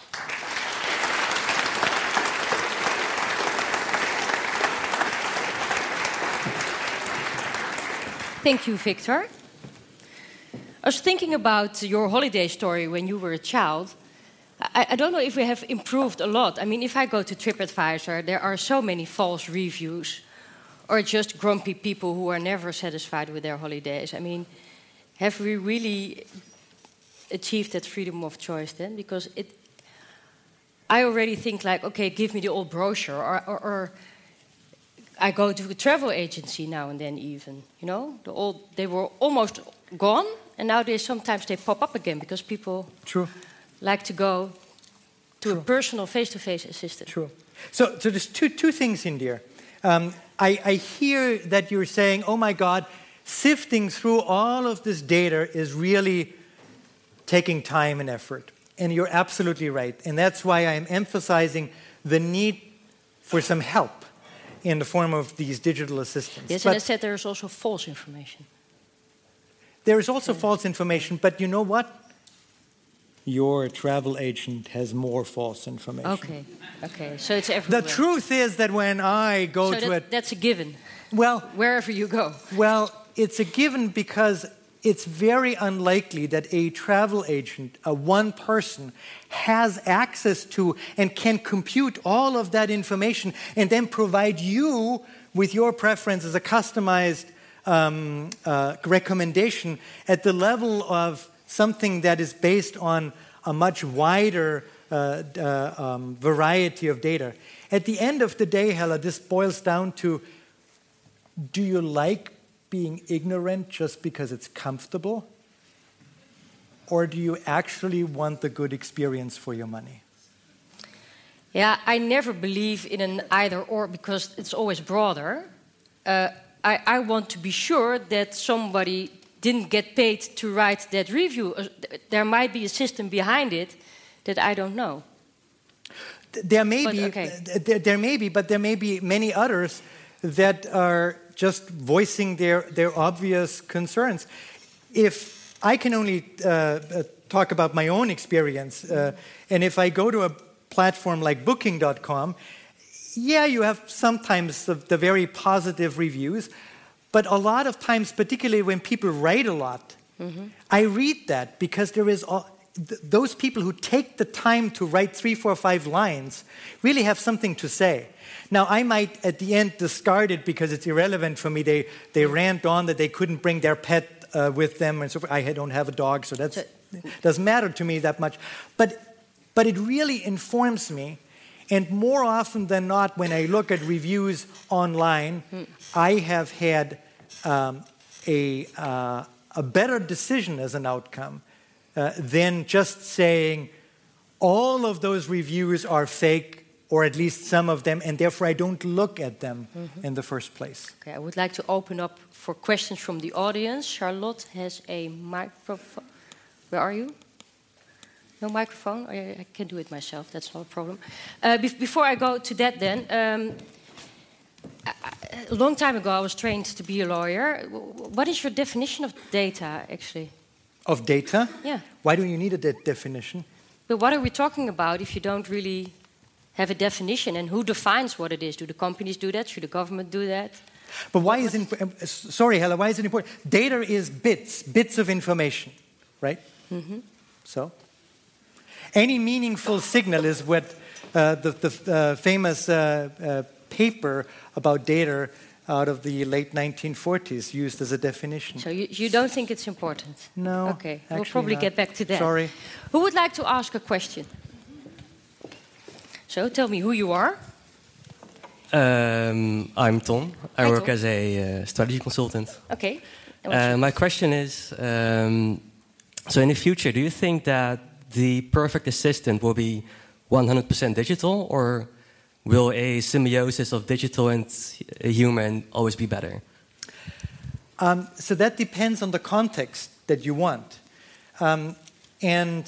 Thank you, Victor. I was thinking about your holiday story when you were a child. I don't know if we have improved a lot. I mean, if I go to TripAdvisor, there are so many false reviews or just grumpy people who are never satisfied with their holidays. I mean, have we really achieved that freedom of choice then? Because I already think like, okay, give me the old brochure, or I go to a travel agency now and then even, you know? They were almost gone, and now sometimes they pop up again because people like to go to a personal face-to-face assistant. True. So there's two things in there. I hear that you're saying, oh my God, sifting through all of this data is really taking time and effort. And you're absolutely right. And that's why I'm emphasizing the need for some help in the form of these digital assistants. Yes, and I said there's also false information. There is also false information, but you know what? Your travel agent has more false information. Okay, so it's everywhere. The truth is that when I go that's a given. Well, wherever you go. Well, it's a given because it's very unlikely that a travel agent, a one person, has access to and can compute all of that information and then provide you with your preference as a customized recommendation at the level of something that is based on a much wider variety of data. At the end of the day, Hella, this boils down to, do you like being ignorant just because it's comfortable? Or do you actually want the good experience for your money? Yeah, I never believe in an either-or because it's always broader. I want to be sure that somebody didn't get paid to write that review. There might be a system behind it that I don't know. There may be, but there may be many others that are just voicing their obvious concerns. If I can only talk about my own experience, and if I go to a platform like Booking.com, yeah, you have sometimes the very positive reviews, but a lot of times, particularly when people write a lot, I read that because there is those people who take the time to write 3, 4, 5 lines really have something to say. Now, I might at the end discard it because it's irrelevant for me. They rant on that they couldn't bring their pet with them and so forth. I don't have a dog, so that doesn't matter to me that much. But it really informs me. And more often than not, when I look at reviews online, I have had a better decision as an outcome than just saying all of those reviews are fake, or at least some of them, and therefore I don't look at them in the first place. Okay, I would like to open up for questions from the audience. Charlotte has a microphone. Where are you? No microphone? I can do it myself, that's not a problem. Before I go to that then, a long time ago I was trained to be a lawyer. What is your definition of data, actually? Of data? Yeah. Why do you need a definition? But what are we talking about if you don't really have a definition? And who defines what it is? Do the companies do that? Should the government do that? But why is it... Sorry, Hella, why is it important? Data is bits of information, right? So? Any meaningful signal is what the famous paper about data out of the late 1940s used as a definition. So you don't think it's important? No. Okay, we'll probably get back to that. Sorry. Who would like to ask a question? So tell me who you are. I'm Tom. I work as a strategy consultant. Okay. My question is, so in the future, do you think that the perfect assistant will be 100% digital, or will a symbiosis of digital and human always be better? So that depends on the context that you want. And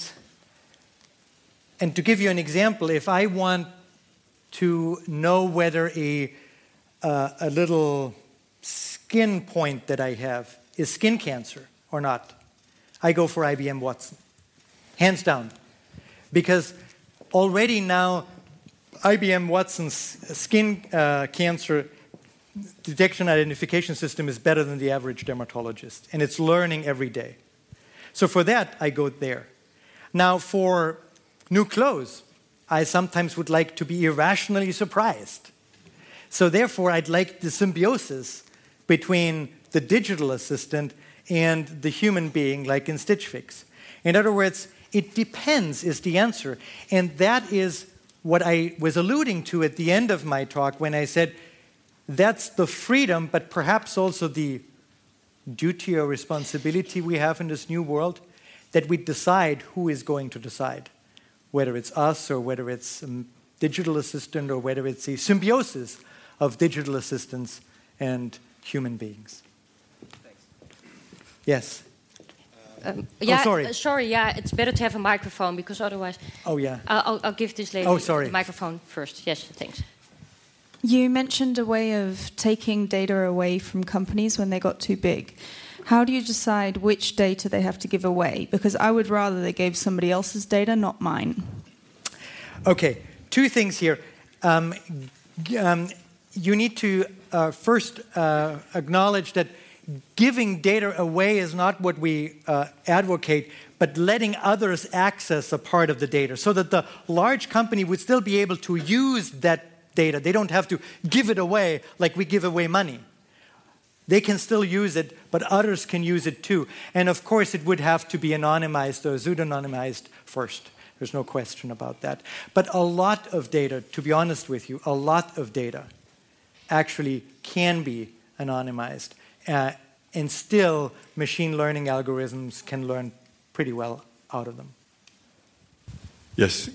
to give you an example, if I want to know whether a little skin point that I have is skin cancer or not, I go for IBM Watson. Hands down. Because already now, IBM Watson's skin cancer detection identification system is better than the average dermatologist. And it's learning every day. So for that, I go there. Now, for new clothes, I sometimes would like to be irrationally surprised. So therefore, I'd like the symbiosis between the digital assistant and the human being, like in Stitch Fix. In other words, it depends is the answer. And that is what I was alluding to at the end of my talk when I said that's the freedom, but perhaps also the duty or responsibility we have in this new world, that we decide who is going to decide, whether it's us or whether it's a digital assistant or whether it's a symbiosis of digital assistants and human beings. Thanks. Yes. Yeah, sorry. Sorry, yeah, it's better to have a microphone because otherwise... Oh, yeah. I'll give this lady the microphone first. Yes, thanks. You mentioned a way of taking data away from companies when they got too big. how do you decide which data they have to give away? Because I would rather they gave somebody else's data, not mine. Okay, two things here. You need to first acknowledge that giving data away is not what we advocate, but letting others access a part of the data so that the large company would still be able to use that data. They don't have to give it away like we give away money. They can still use it, but others can use it too. And of course, it would have to be anonymized or pseudonymized first. There's no question about that. But a lot of data, to be honest with you, a lot of data actually can be anonymized. And still, machine learning algorithms can learn pretty well out of them. Yes.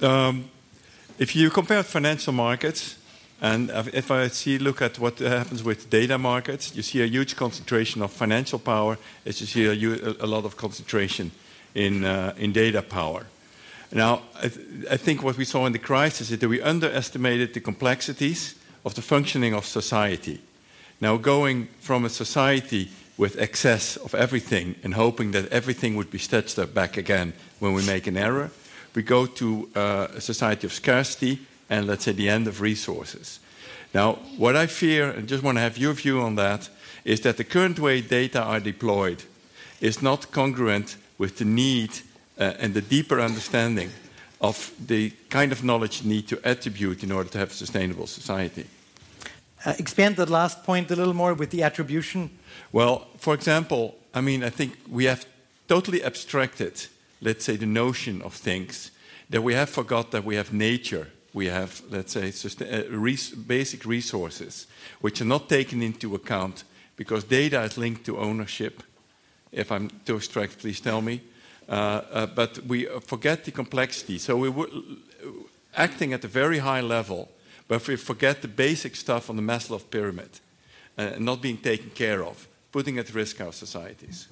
If you compare financial markets, and if I look at what happens with data markets, you see a huge concentration of financial power, as you see a lot of concentration in data power. Now, I think what we saw in the crisis is that we underestimated the complexities of the functioning of society. Now, going from a society with excess of everything and hoping that everything would be stitched up back again when we make an error, we go to a society of scarcity and, let's say, the end of resources. Now, what I fear, and just want to have your view on that, is that the current way data are deployed is not congruent with the need and the deeper understanding of the kind of knowledge you need to attribute in order to have a sustainable society. Expand that last point a little more with the attribution. Well, for example, I think we have totally abstracted, let's say, the notion of things, that we have forgot that we have nature, we have, let's say, basic resources, which are not taken into account because data is linked to ownership. If I'm too abstract, please tell me. But we forget the complexity. So we're acting at a very high level, but we forget the basic stuff on the Maslow pyramid, not being taken care of, putting at risk our societies.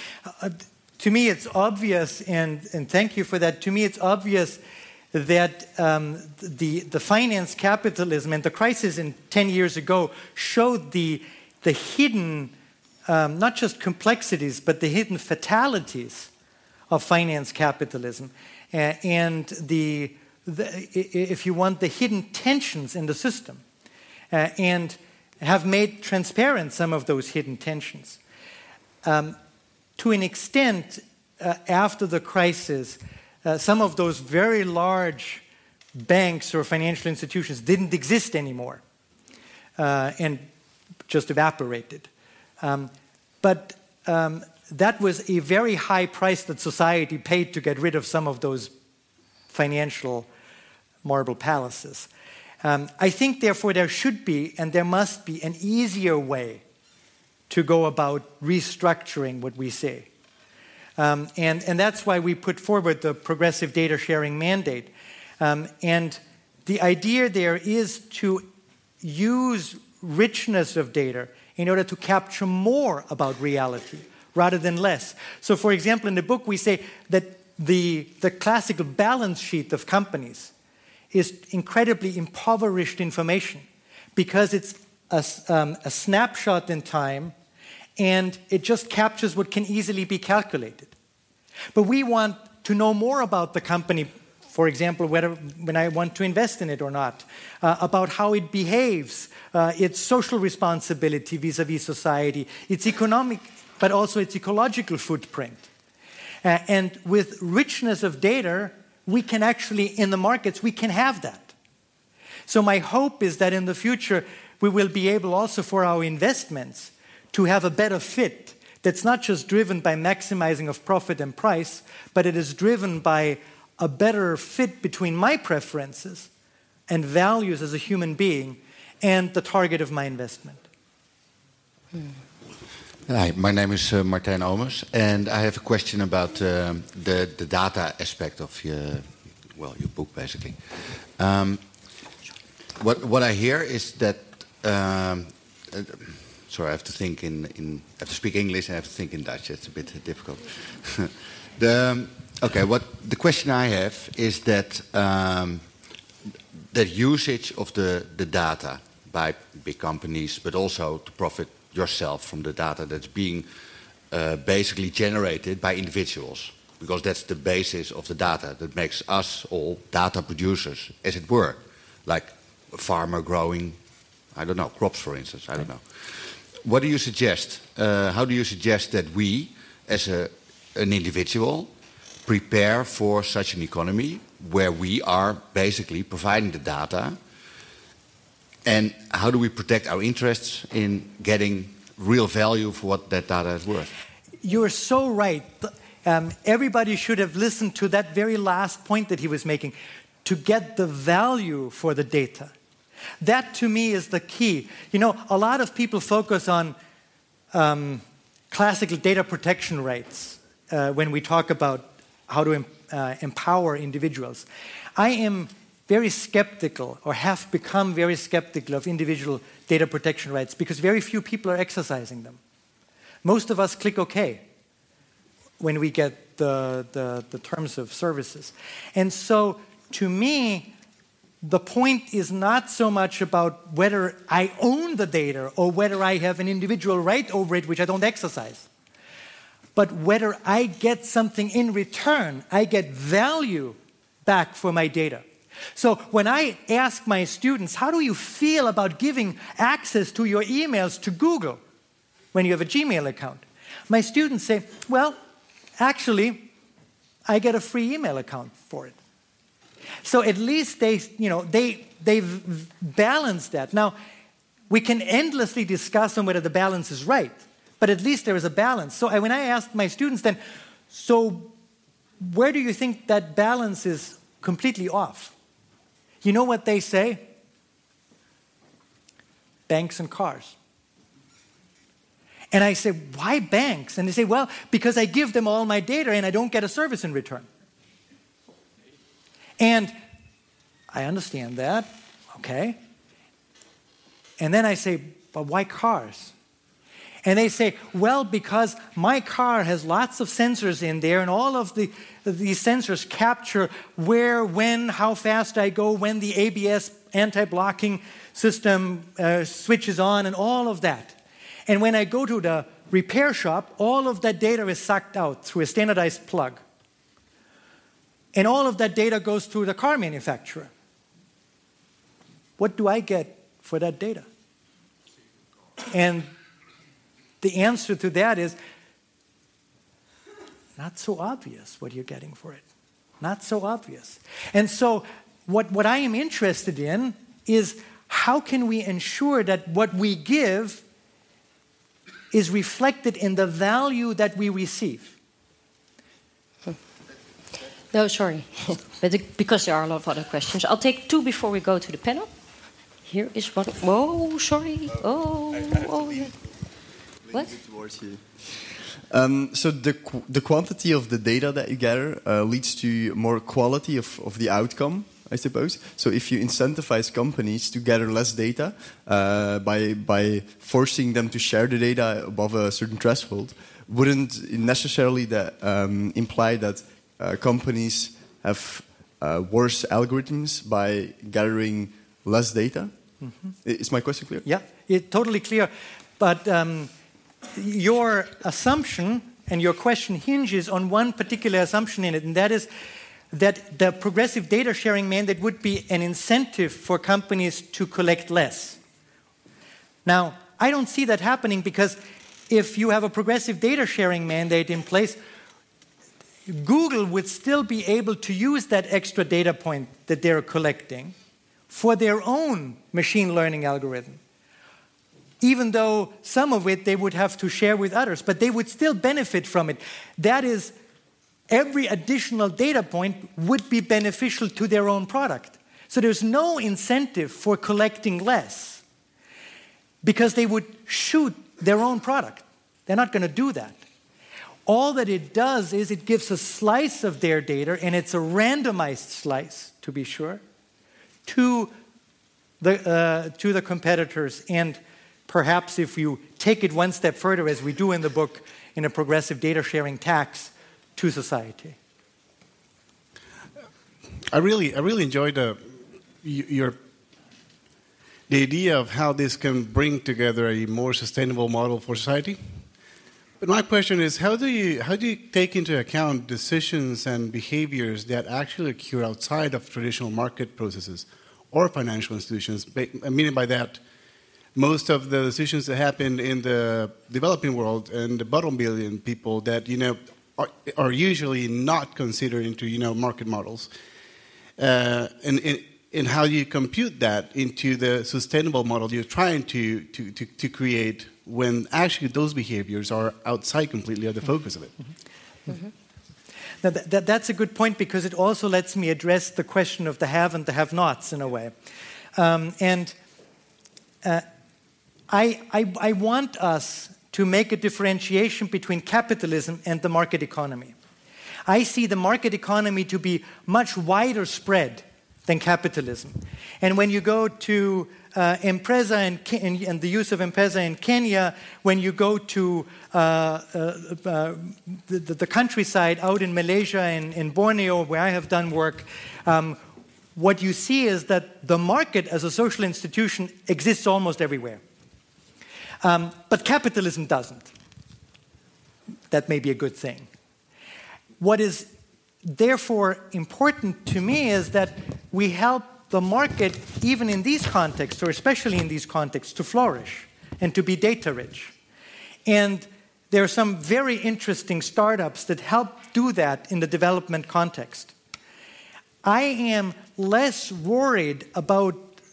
To me, it's obvious, and thank you for that. To me, it's obvious that the finance capitalism and the crisis 10 years ago showed the hidden, not just complexities, but the hidden fatalities of finance capitalism, and if you want, the hidden tensions in the system, and have made transparent some of those hidden tensions. To an extent, after the crisis, some of those very large banks or financial institutions didn't exist anymore and just evaporated. But that was a very high price that society paid to get rid of some of those financial marble palaces. I think, therefore, there should be and there must be an easier way to go about restructuring what we say. And that's why we put forward the progressive data sharing mandate. And the idea there is to use richness of data in order to capture more about reality rather than less. So, for example, in the book we say that the classical balance sheet of companies is incredibly impoverished information because it's a snapshot in time, and it just captures what can easily be calculated. But we want to know more about the company, for example, when I want to invest in it or not, about how it behaves, its social responsibility vis-à-vis society, its economic, but also its ecological footprint. And with richness of data, we can actually, in the markets, we can have that. So my hope is that in the future, we will be able also for our investments to have a better fit that's not just driven by maximizing of profit and price, but it is driven by a better fit between my preferences and values as a human being and the target of my investment. Hi, my name is Martijn Omers, and I have a question about the data aspect of your book, basically. What I hear is that sorry, I have to think I have to speak English and I have to think in Dutch. It's a bit difficult. The question I have is that that usage of the data by big companies, but also to profit yourself from the data that's being basically generated by individuals, because that's the basis of the data that makes us all data producers, as it were, like a farmer growing, I don't know, crops, for instance. I don't know. What do you suggest? How do you suggest that we, as an individual, prepare for such an economy where we are basically providing the data? And how do we protect our interests in getting real value for what that data is worth? You're so right. Everybody should have listened to that very last point that he was making, to get the value for the data. That, to me, is the key. You know, a lot of people focus on classical data protection rights when we talk about how to empower individuals. I am very skeptical, or have become very skeptical, of individual data protection rights because very few people are exercising them. Most of us click OK when we get the terms of services. And so, to me, the point is not so much about whether I own the data or whether I have an individual right over it, which I don't exercise, but whether I get something in return, I get value back for my data. So when I ask my students, how do you feel about giving access to your emails to Google when you have a Gmail account? My students say, well, actually, I get a free email account for it. So at least they've balanced that. Now, we can endlessly discuss on whether the balance is right, but at least there is a balance. So when I asked my students then, so where do you think that balance is completely off? You know what they say? Banks and cars. And I say, why banks? And they say, well, because I give them all my data and I don't get a service in return. And I understand that, okay. And then I say, but why cars? And they say, well, because my car has lots of sensors in there, and all of these sensors capture where, when, how fast I go, when the ABS anti-blocking system switches on, and all of that. And when I go to the repair shop, all of that data is sucked out through a standardized plug. And all of that data goes to the car manufacturer. What do I get for that data? And the answer to that is not so obvious what you're getting for it. Not so obvious. And so what I am interested in is how can we ensure that what we give is reflected in the value that we receive? No, sorry. Because there are a lot of other questions. I'll take two before we go to the panel. Here is one. Whoa, sorry. Oh. What? So the quantity of the data that you gather leads to more quality of the outcome, I suppose. So if you incentivize companies to gather less data by forcing them to share the data above a certain threshold, wouldn't it necessarily that imply that companies have worse algorithms by gathering less data? Mm-hmm. Is my question clear? Yeah, it's totally clear. But your assumption and your question hinges on one particular assumption in it, and that is that the progressive data sharing mandate would be an incentive for companies to collect less. Now, I don't see that happening, because if you have a progressive data sharing mandate in place, Google would still be able to use that extra data point that they're collecting for their own machine learning algorithm, even though some of it they would have to share with others, but they would still benefit from it. That is, every additional data point would be beneficial to their own product. So there's no incentive for collecting less, because they would shoot their own product. They're not going to do that. All that it does is it gives a slice of their data, and it's a randomized slice, to be sure, to the competitors, and perhaps if you take it one step further, as we do in the book, in a progressive data sharing tax, to society. I really enjoyed the idea of how this can bring together a more sustainable model for society. But my question is, how do you take into account decisions and behaviors that actually occur outside of traditional market processes or financial institutions? Meaning by that, most of the decisions that happen in the developing world and the bottom billion people that are usually not considered into market models, and how do you compute that into the sustainable model you're trying to create when actually those behaviors are outside completely of the focus of it? Mm-hmm. Now that's a good point, because it also lets me address the question of the have and the have-nots in a way. I want us to make a differentiation between capitalism and the market economy. I see the market economy to be much wider spread than capitalism. And when you go to M-Pesa and the use of M-Pesa in Kenya, when you go to the countryside out in Malaysia and in Borneo, where I have done work, what you see is that the market as a social institution exists almost everywhere. But capitalism doesn't. That may be a good thing. What is therefore important to me is that we help the market, even in these contexts, or especially in these contexts, to flourish and to be data-rich. And there are some very interesting startups that help do that in the development context. I am less worried about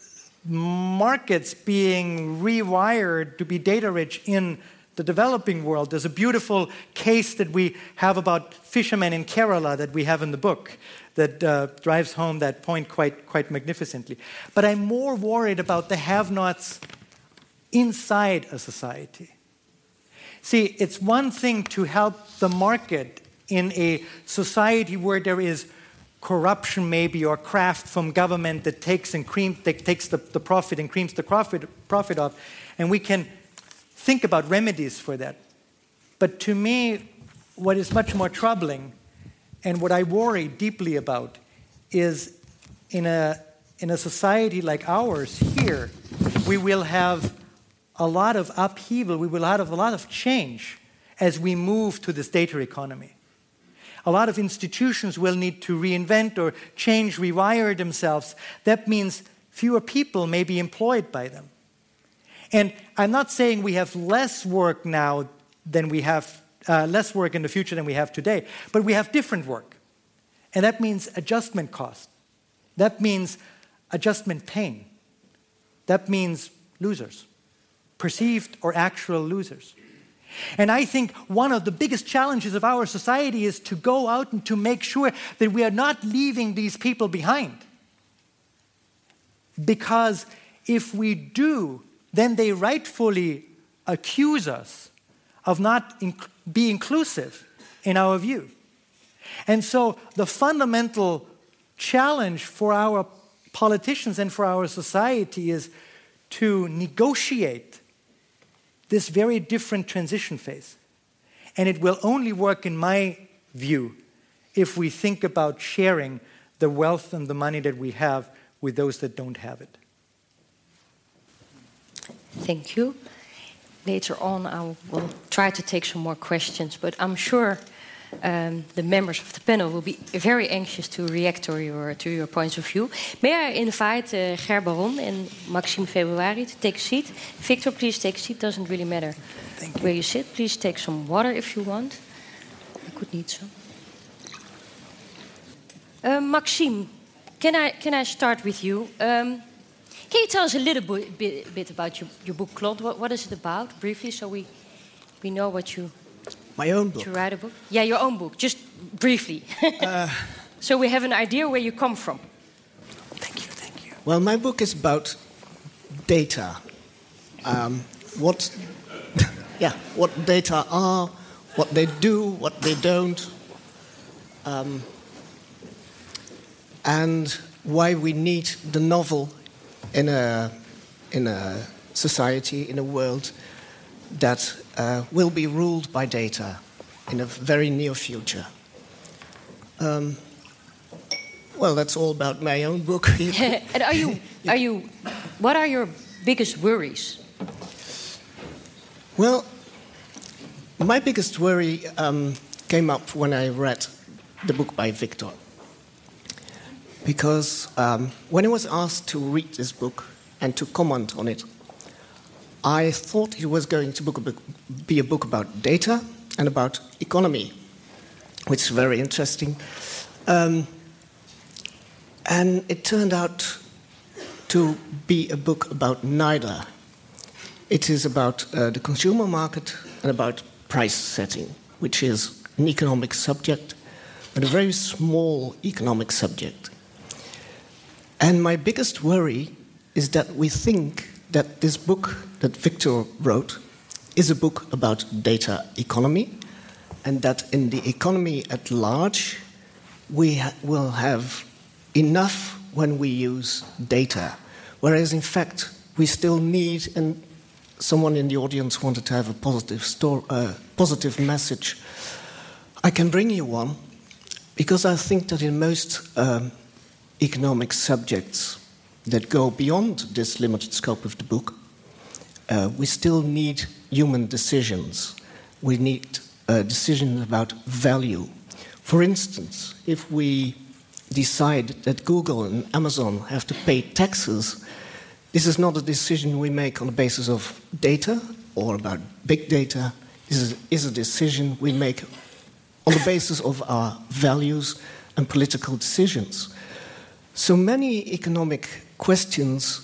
markets being rewired to be data-rich in the developing world. There's a beautiful case that we have about fishermen in Kerala that we have in the book that drives home that point quite magnificently. But I'm more worried about the have-nots inside a society. See, it's one thing to help the market in a society where there is corruption maybe, or craft from government that takes the profit and creams the profit off, and we can think about remedies for that. But to me, what is much more troubling, and what I worry deeply about, is in a society like ours here, we will have a lot of upheaval, we will have a lot of change as we move to this data economy. A lot of institutions will need to reinvent or change, rewire themselves. That means fewer people may be employed by them. And I'm not saying we have less work now than we have, less work in the future than we have today, but we have different work. And that means adjustment cost. That means adjustment pain. That means losers, perceived or actual losers. And I think one of the biggest challenges of our society is to go out and to make sure that we are not leaving these people behind. Because if we do, then they rightfully accuse us of not being inclusive in our view. And so the fundamental challenge for our politicians and for our society is to negotiate this very different transition phase. And it will only work, in my view, if we think about sharing the wealth and the money that we have with those that don't have it. Thank you. Later on, I will try to take some more questions, but I'm sure the members of the panel will be very anxious to react to your points of view. May I invite Ger Baron and Maxime Februari to take a seat? Victor, please take a seat. Doesn't really matter where you sit. Please take some water if you want. I could need some. Maxime, can I start with you? Can you tell us a little bit about your book, Claude? What is it about, briefly, so we know what you... My own book? To write a book? Yeah, your own book, just briefly. So we have an idea where you come from. Thank you. Well, my book is about data. What data are, what they do, what they don't, and why we need the novel in a society, in a world that will be ruled by data in a very near future. Well, that's all about my own book. And what are your biggest worries? Well, My biggest worry came up when I read the book by Victor. Because when I was asked to read this book and to comment on it, I thought it was going to be a book about data and about economy, which is very interesting. And it turned out to be a book about neither. It is about the consumer market and about price setting, which is an economic subject, but a very small economic subject. And my biggest worry is that we think that this book that Victor wrote is a book about data economy, and that in the economy at large, we will have enough when we use data. Whereas, in fact, we still need, and someone in the audience wanted to have a positive message. I can bring you one, because I think that in most economic subjects that go beyond this limited scope of the book, we still need human decisions. We need decisions about value. For instance, if we decide that Google and Amazon have to pay taxes, this is not a decision we make on the basis of data or about big data. This is a decision we make on the basis of our values and political decisions. So many economic questions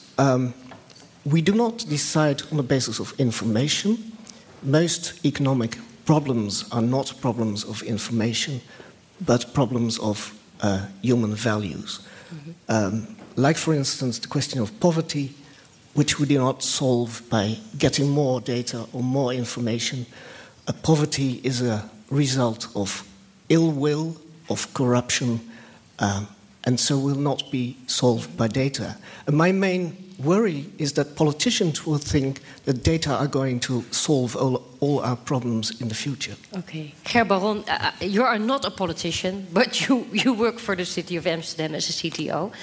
we do not decide on the basis of information. Most economic problems are not problems of information, but problems of human values. Like, for instance, the question of poverty, which we do not solve by getting more data or more information. Poverty is a result of ill will, of corruption, and so will not be solved by data. And my main worry is that politicians will think that data are going to solve all our problems in the future. Okay. Ger Baron, you are not a politician, but you work for the city of Amsterdam as a CTO.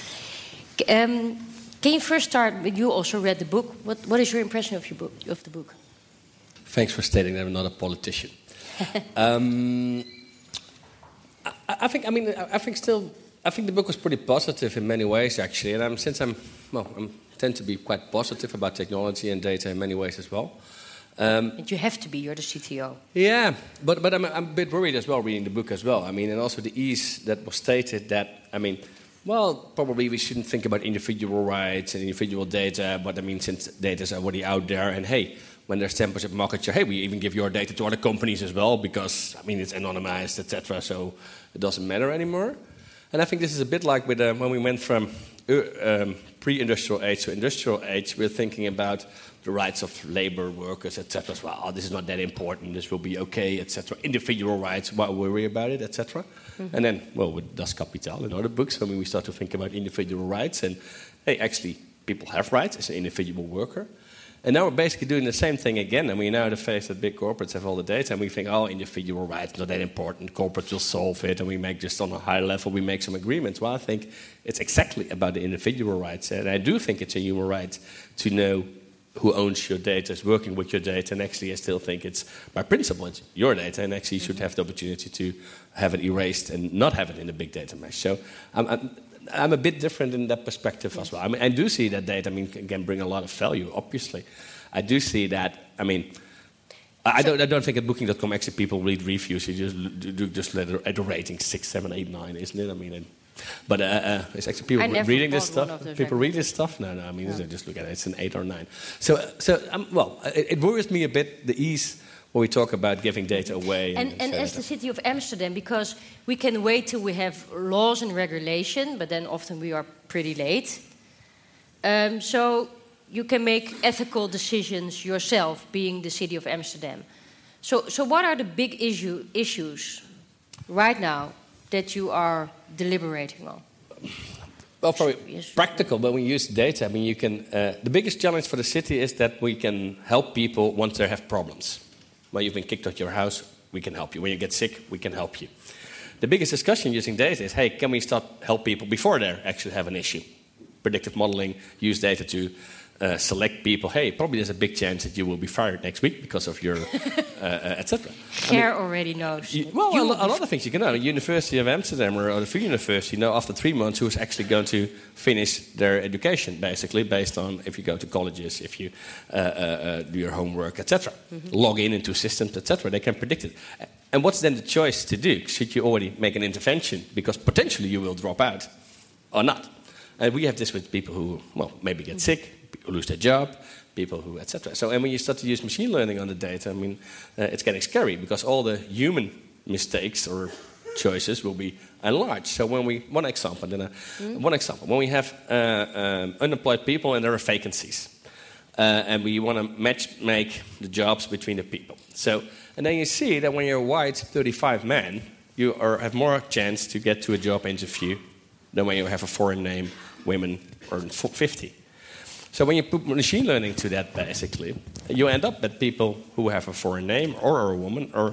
Can you first start with, you also read the book. What is your impression of the book? Thanks for stating that I'm not a politician. I think the book was pretty positive in many ways, actually. And I tend to be quite positive about technology and data in many ways as well. And you have to be. You're the CTO. Yeah, but I'm a bit worried as well reading the book as well. I mean, and also the ease that was stated that, probably we shouldn't think about individual rights and individual data, but since data is already out there, and hey, when there's 10% market share, hey, we even give your data to other companies as well, because, it's anonymized, etc., so it doesn't matter anymore. And I think this is a bit like with when we went from pre-industrial age to industrial age, we're thinking about the rights of labor workers, etc. as well. Oh, this is not that important, this will be okay, etc. Individual rights, why worry about it, etc. Mm-hmm. And then, with Das Kapital and other books, we start to think about individual rights, and hey, actually, people have rights as an individual worker. And now we're basically doing the same thing again, and we now face that big corporates have all the data, and we think, individual rights, not that important, corporates will solve it, and we make just on a high level, we make some agreements. Well, I think it's exactly about the individual rights, and I do think it's a human right to know who owns your data, is working with your data, and actually I still think it's, by principle, it's your data, and actually you should have the opportunity to have it erased and not have it in a big data mesh. So I'm a bit different in that perspective as well. I do see that data, can bring a lot of value, obviously. I do see that, I don't think at Booking.com actually people read reviews. You just let it at a rating 6, 7, 8, 9, isn't it? But it's actually people reading this stuff. People read this stuff? No. They just look at it. It's an 8 or 9. So it worries me a bit, the ease when we talk about giving data away. And as the city of Amsterdam, because we can wait till we have laws and regulation, but then often we are pretty late. So you can make ethical decisions yourself, being the city of Amsterdam. So what are the big issues right now that you are deliberating on? Well, for practical, when we use data, you can. The biggest challenge for the city is that we can help people once they have problems. When you've been kicked out of your house, we can help you. When you get sick, we can help you. The biggest discussion using data is, hey, can we help people before they actually have an issue? predictive modeling, use data to select people. Hey, probably there's a big chance that you will be fired next week because of your, etc. Ger already knows. A lot of things you can know. University of Amsterdam or the Free University know after 3 months who's actually going to finish their education, basically, based on if you go to colleges, if you do your homework, etc. Log into systems, etc. They can predict it. And what's then the choice to do? Should you already make an intervention? Because potentially you will drop out or not. And we have this with people who, maybe get sick, who lose their job, people who, etc. So, and when you start to use machine learning on the data, it's getting scary because all the human mistakes or choices will be enlarged. So, when one example, when we have unemployed people and there are vacancies, and we want to make the jobs between the people. So, and then you see that when you're a white 35 man, you have more chance to get to a job interview than when you have a foreign name, women, or 50. So when you put machine learning to that, basically, you end up that people who have a foreign name or are a woman or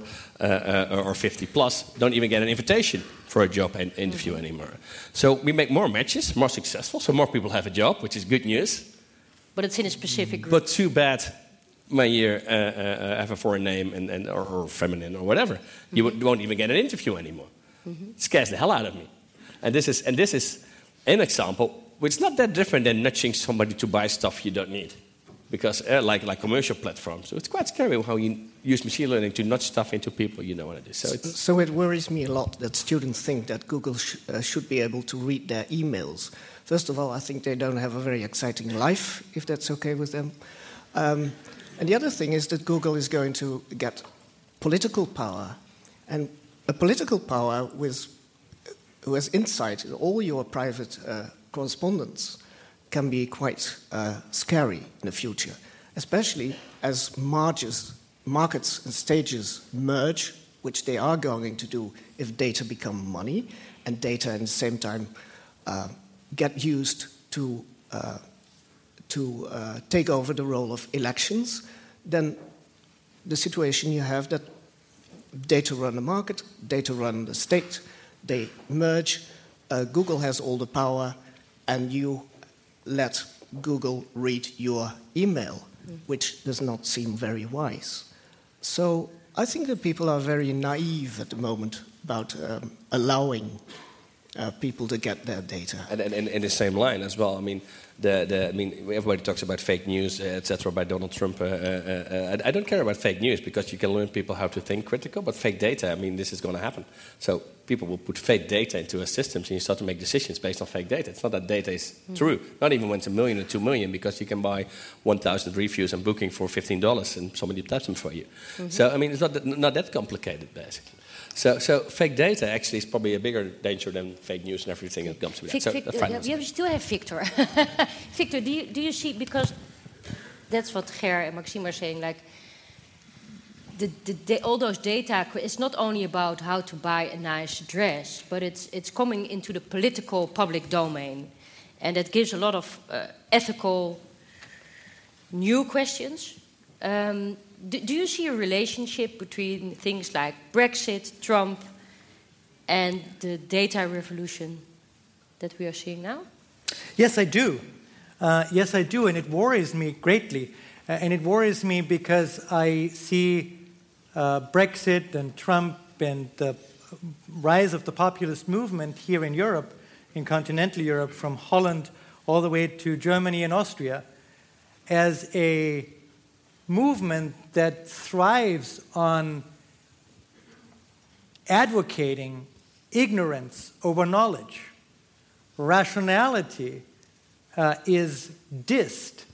50 plus don't even get an invitation for a job interview anymore. So we make more matches, more successful, so more people have a job, which is good news. But it's in a specific group. But too bad when you have a foreign name or feminine or whatever. You won't even get an interview anymore. It scares the hell out of me. And this is an example which is not that different than nudging somebody to buy stuff you don't need. Because like commercial platforms. So it's quite scary how you use machine learning to nudge stuff into people you don't want to do. So it worries me a lot that students think that Google should be able to read their emails. First of all, I think they don't have a very exciting life, if that's okay with them. And the other thing is that Google is going to get political power. And a political power who has insight in all your private correspondence can be quite scary in the future, especially as markets and stages merge, which they are going to do if data become money, and data at the same time get used to take over the role of elections. Then the situation you have that data run the market, data run the state, they merge, Google has all the power, and you let Google read your email, which does not seem very wise. So I think that people are very naive at the moment about allowing people to get their data. And in the same line as well, everybody talks about fake news, etc., by Donald Trump. I don't care about fake news because you can learn people how to think critical, but fake data, this is going to happen. So people will put fake data into a system and you start to make decisions based on fake data. It's not that data is true, not even when it's 1 million or 2 million, because you can buy 1,000 reviews and booking for $15 and somebody types them for you. So, it's not that complicated, basically. So fake data actually is probably a bigger danger than fake news and everything that comes with that. We still have Victor. Victor, do you see, because that's what Ger and Maxime are saying, like all those data, it's not only about how to buy a nice dress, but it's coming into the political public domain. And that gives a lot of ethical new questions. Do you see a relationship between things like Brexit, Trump, and the data revolution that we are seeing now? Yes, I do. Yes, I do, and it worries me greatly. And it worries me because I see Brexit and Trump and the rise of the populist movement here in Europe, in continental Europe, from Holland all the way to Germany and Austria, as a movement that thrives on advocating ignorance over knowledge. Rationality is dissed.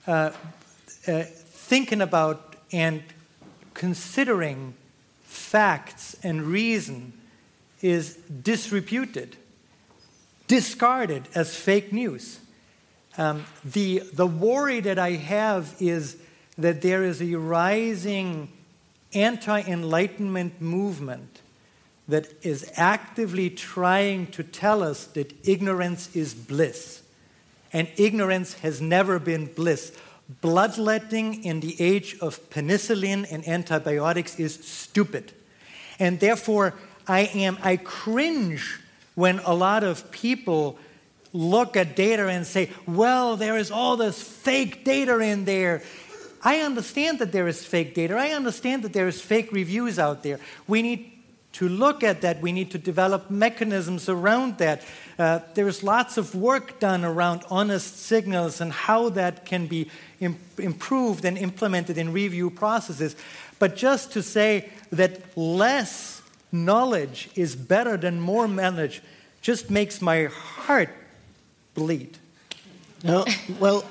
Thinking about and considering facts and reason is disreputed, discarded as fake news. The worry that I have is that there is a rising anti-enlightenment movement that is actively trying to tell us that ignorance is bliss. And ignorance has never been bliss. Bloodletting in the age of penicillin and antibiotics is stupid. And therefore, I cringe when a lot of people look at data and say, well, there is all this fake data in there. I understand that there is fake data. I understand that there is fake reviews out there. We need to look at that. We need to develop mechanisms around that. There's lots of work done around honest signals and how that can be improved and implemented in review processes. But just to say that less knowledge is better than more knowledge just makes my heart bleed. No, well,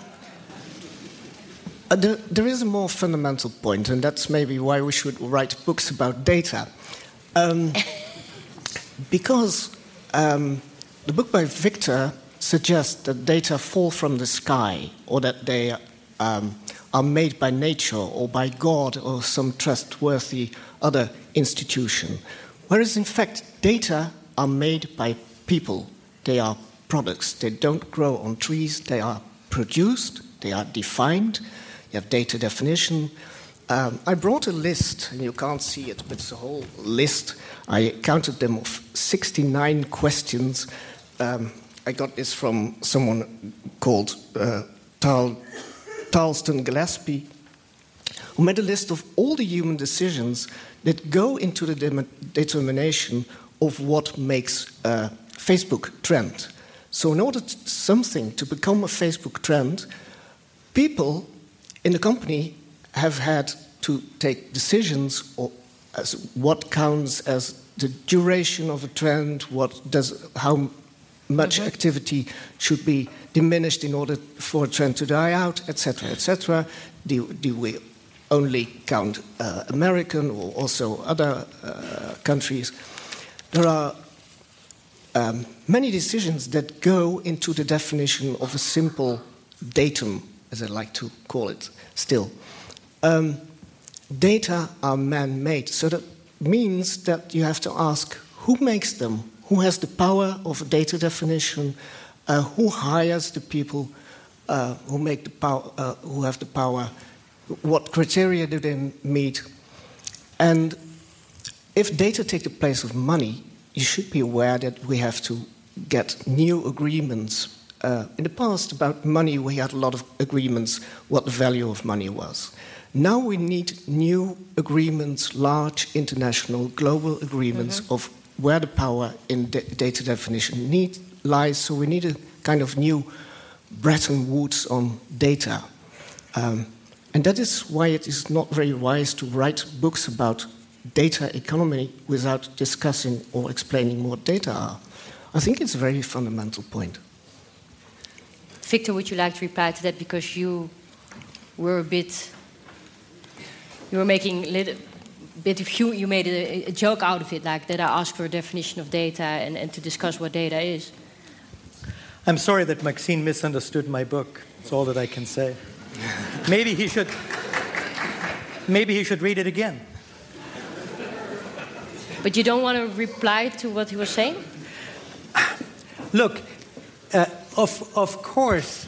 there is a more fundamental point, and that's maybe why we should write books about data. Because the book by Victor suggests that data fall from the sky, or that they are made by nature or by God or some trustworthy other institution. Whereas in fact, data are made by people. They are products. They don't grow on trees. They are produced. They are defined. You have data definition. I brought a list, and you can't see it, but it's a whole list. I counted them of 69 questions. I got this from someone called Tarleton Gillespie, who made a list of all the human decisions that go into the determination of what makes a Facebook trend. So in order something to become a Facebook trend, people in the company have had to take decisions as what counts as the duration of a trend, how much activity should be diminished in order for a trend to die out, etc., etc. Do we only count American or also other countries? There are many decisions that go into the definition of a simple datum, as I like to call it still. Data are man-made, so that means that you have to ask who makes them, who has the power of data definition, who hires the people who have the power, what criteria do they meet, and if data take the place of money, you should be aware that we have to get new agreements. In the past, about money, we had a lot of agreements, what the value of money was. Now we need new agreements, large, international, global agreements of where the power in data definition lies. So we need a kind of new Bretton Woods on data. And that is why it is not very wise to write books about data economy without discussing or explaining what data are. I think it's a very fundamental point. Victor, would you like to reply to that? Because you were you were making you made a joke out of it, like that I asked for a definition of data and to discuss what data is. I'm sorry that Maxine misunderstood my book. That's all that I can say. Maybe he should read it again. But you don't want to reply to what he was saying? Look, of course,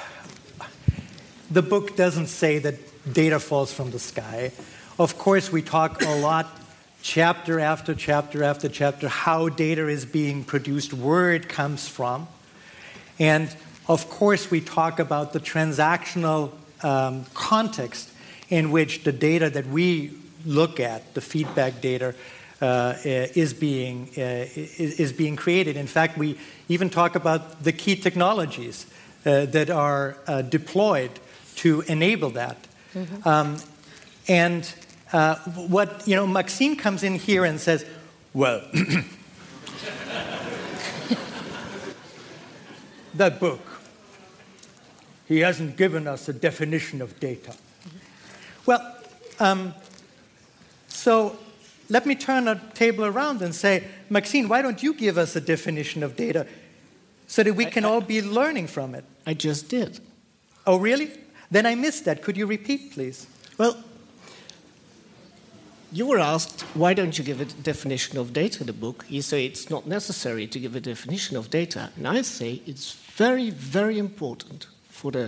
the book doesn't say that data falls from the sky. Of course, we talk a lot, chapter after chapter after chapter, how data is being produced, where it comes from. And of course, we talk about the transactional context in which the data that we look at, the feedback data, is being created. In fact, we even talk about the key technologies that are deployed to enable that. And what Maxine comes in here and says, well, that book, he hasn't given us a definition of data. Well, so let me turn the table around and say, Maxine, why don't you give us a definition of data so that we can all be learning from it? I just did. Oh, really? Then I missed that. Could you repeat, please? Well, you were asked, why don't you give a definition of data in the book? You say it's not necessary to give a definition of data. And I say it's very, very important for the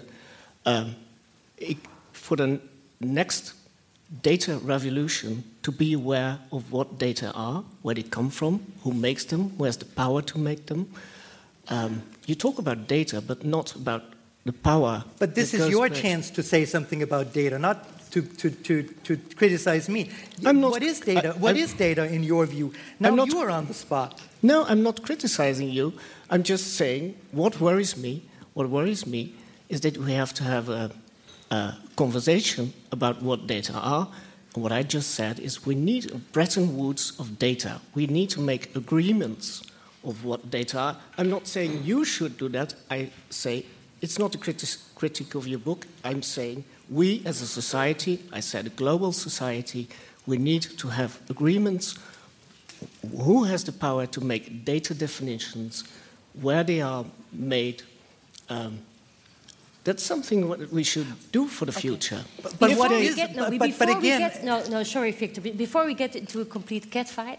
next data revolution to be aware of what data are, where they come from, who makes them, who has the power to make them, you talk about data, but not about the power. But this is your chance to say something about data, not to criticize me. What is data? What is data in your view? Now you are on the spot. No, I'm not criticizing you. I'm just saying what worries me is that we have to have a conversation about what data are. And what I just said is we need a Bretton Woods of data. We need to make agreements of what data are. I'm not saying you should do that. I say it's not a critique of your book. I'm saying we as a society, I said a global society, we need to have agreements. Who has the power to make data definitions, where they are made? That's something what we should do for the future. But what is? Sorry, Victor. Before we get into a complete catfight,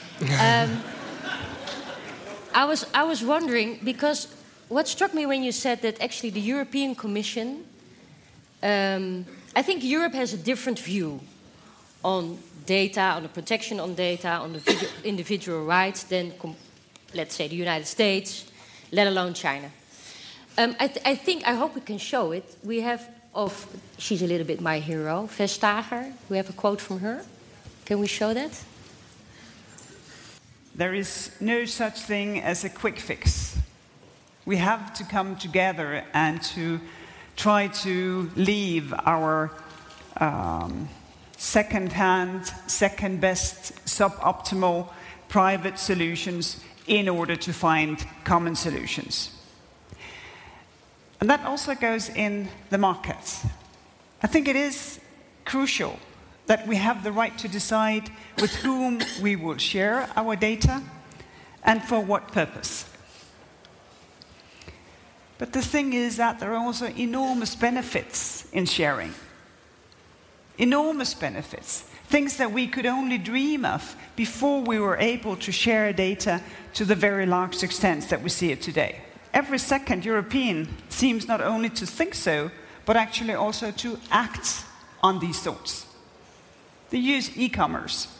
I was wondering, because what struck me when you said that actually the European Commission, I think Europe has a different view on data, on the protection on data, on the individual rights than, let's say, the United States, let alone China. I hope we can show it. We have, she's a little bit my hero, Vestager. We have a quote from her. Can we show that? There is no such thing as a quick fix. We have to come together and to try to leave our second-hand, second-best, suboptimal private solutions in order to find common solutions. And that also goes in the market. I think it is crucial that we have the right to decide with whom we will share our data and for what purpose. But the thing is that there are also enormous benefits in sharing. Enormous benefits. Things that we could only dream of before we were able to share data to the very large extent that we see it today. Every second European seems not only to think so, but actually also to act on these thoughts. They use e-commerce.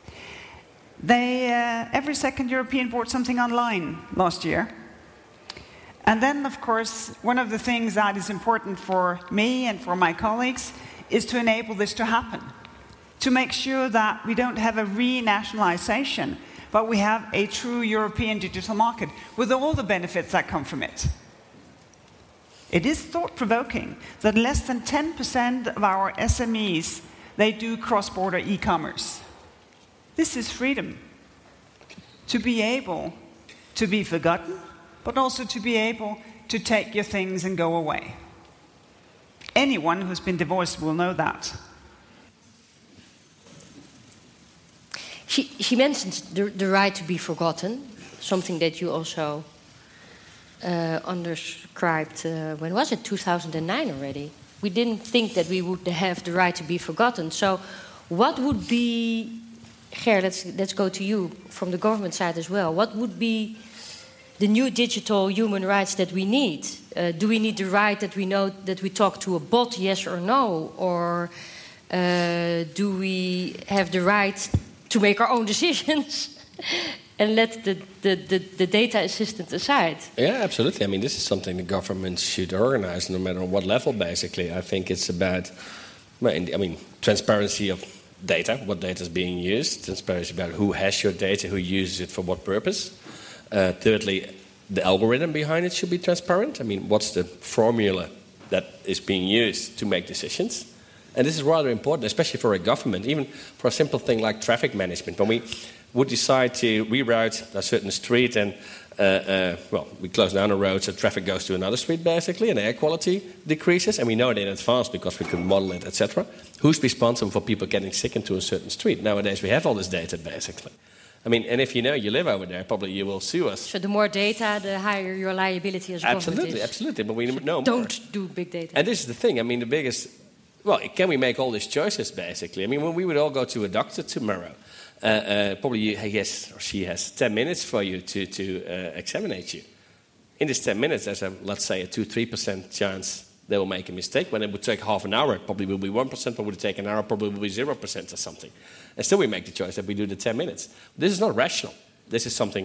Every second European bought something online last year. And then, of course, one of the things that is important for me and for my colleagues is to enable this to happen. To make sure that we don't have a renationalization, but we have a true European digital market with all the benefits that come from it. It is thought-provoking that less than 10% of our SMEs, they do cross-border e-commerce. This is freedom. To be able to be forgotten, but also to be able to take your things and go away. Anyone who's been divorced will know that. She mentioned the right to be forgotten, something that you also underscribed, when was it, 2009 already? We didn't think that we would have the right to be forgotten. So what would be, Ger, let's go to you from the government side as well. What would be the new digital human rights that we need? Do we need the right that we know that we talk to a bot, yes or no? Or do we have the right to make our own decisions and let the data assistant aside? Yeah, absolutely. I mean, this is something the government should organize, no matter on what level, basically. I think it's about, transparency of data, what data is being used, transparency about who has your data, who uses it for what purpose. Thirdly, the algorithm behind it should be transparent. I mean, what's the formula that is being used to make decisions? And this is rather important, especially for a government, even for a simple thing like traffic management. When we would decide to reroute a certain street and, we close down a road so traffic goes to another street, basically, and air quality decreases, and we know it in advance because we can model it, etc. Who's responsible for people getting sick into a certain street? Nowadays, we have all this data, basically. I mean, and if you know you live over there, probably you will sue us. So the more data, the higher your liability as a government is. Absolutely, but we know more. Don't do big data. And this is the thing. I mean, the biggest... Well, can we make all these choices, basically? I mean, when we would all go to a doctor tomorrow, probably he has or she has 10 minutes for you to examine you. In these 10 minutes, there's let's say a 2-3% chance they will make a mistake. When it would take half an hour, it probably will be 1%, but would it take an hour, probably will be 0% or something. And still we make the choice that we do the 10 minutes. This is not rational. This is something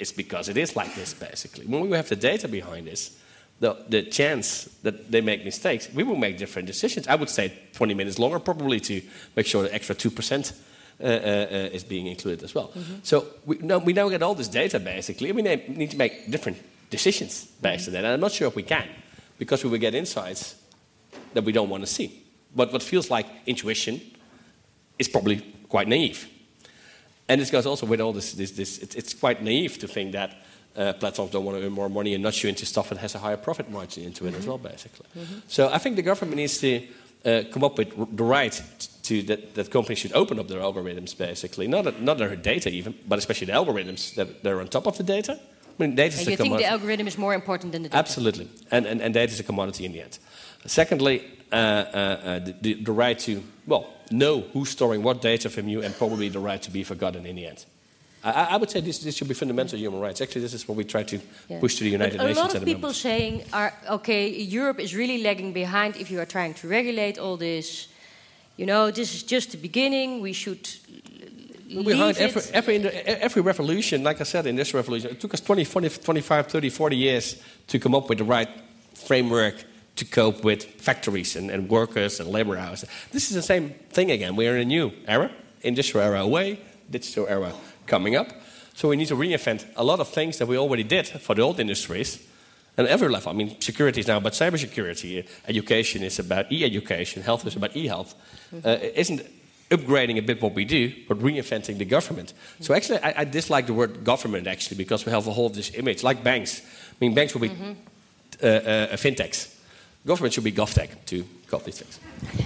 it's because it is like this, basically. When we have the data behind this, the chance that they make mistakes, we will make different decisions. I would say 20 minutes longer probably to make sure the extra 2% is being included as well. So we now get all this data, basically, and we need to make different decisions based on that. And I'm not sure if we can, because we will get insights that we don't want to see. But what feels like intuition is probably quite naive. And this goes also with all this it's quite naive to think that platforms don't want to earn more money and nudge you into stuff that has a higher profit margin into it as well, basically. So I think the government needs to come up with the right that companies should open up their algorithms, basically. Not their data even, but especially the algorithms that are on top of the data. I mean, data is you think the algorithm is more important than the data? Absolutely. And data is a commodity in the end. Secondly, the right to, know who's storing what data from you, and probably the right to be forgotten in the end. I would say this should be fundamental human rights. Actually, this is what we try to push to the United Nations at the moment. A lot of people saying, Europe is really lagging behind if you are trying to regulate all this. This is just the beginning. We should behind every revolution, like I said, in this revolution, it took us 20, 25, 30, 40 years to come up with the right framework to cope with factories and workers and labor hours. This is the same thing again. We're in a new era, industrial era away, digital era coming up. So we need to reinvent a lot of things that we already did for the old industries. And every level. I mean, security is now about cybersecurity. Education is about e-education. Health is about e-health. It isn't upgrading a bit what we do, but reinventing the government. So actually, I dislike the word government, actually, because we have a whole this image, like banks. I mean, banks will be fintechs. Government should be GovTech to cope these things.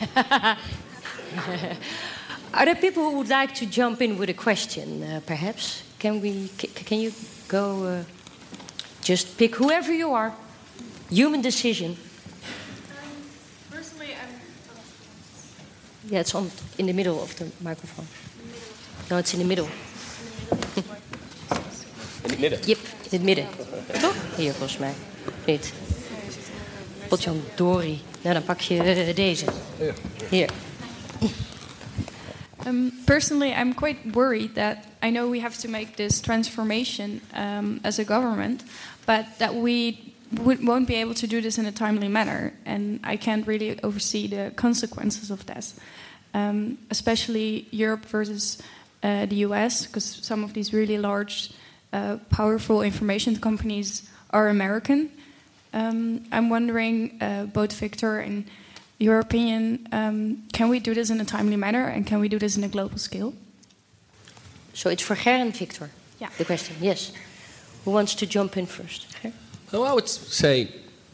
Are there people who would like to jump in with a question, perhaps? Can you go... just pick whoever you are. Human decision. Personally, I'm... Yeah, it's in the middle of the microphone. No, it's in the middle. In het midden? Yep, in het midden. Toch? Hier, volgens mij. Niet. Potjandori. Nou, dan pak je deze. Hier. Personally, I'm quite worried that I know we have to make this transformation as a government, but that we won't be able to do this in a timely manner, and I can't really oversee the consequences of this, especially Europe versus the US, because some of these really large, powerful information companies are American. I'm wondering, both Victor and your opinion, can we do this in a timely manner, and can we do this in a global scale? So it's for Ger and Victor, the question. Yes. Who wants to jump in first? Ger? Well, I would say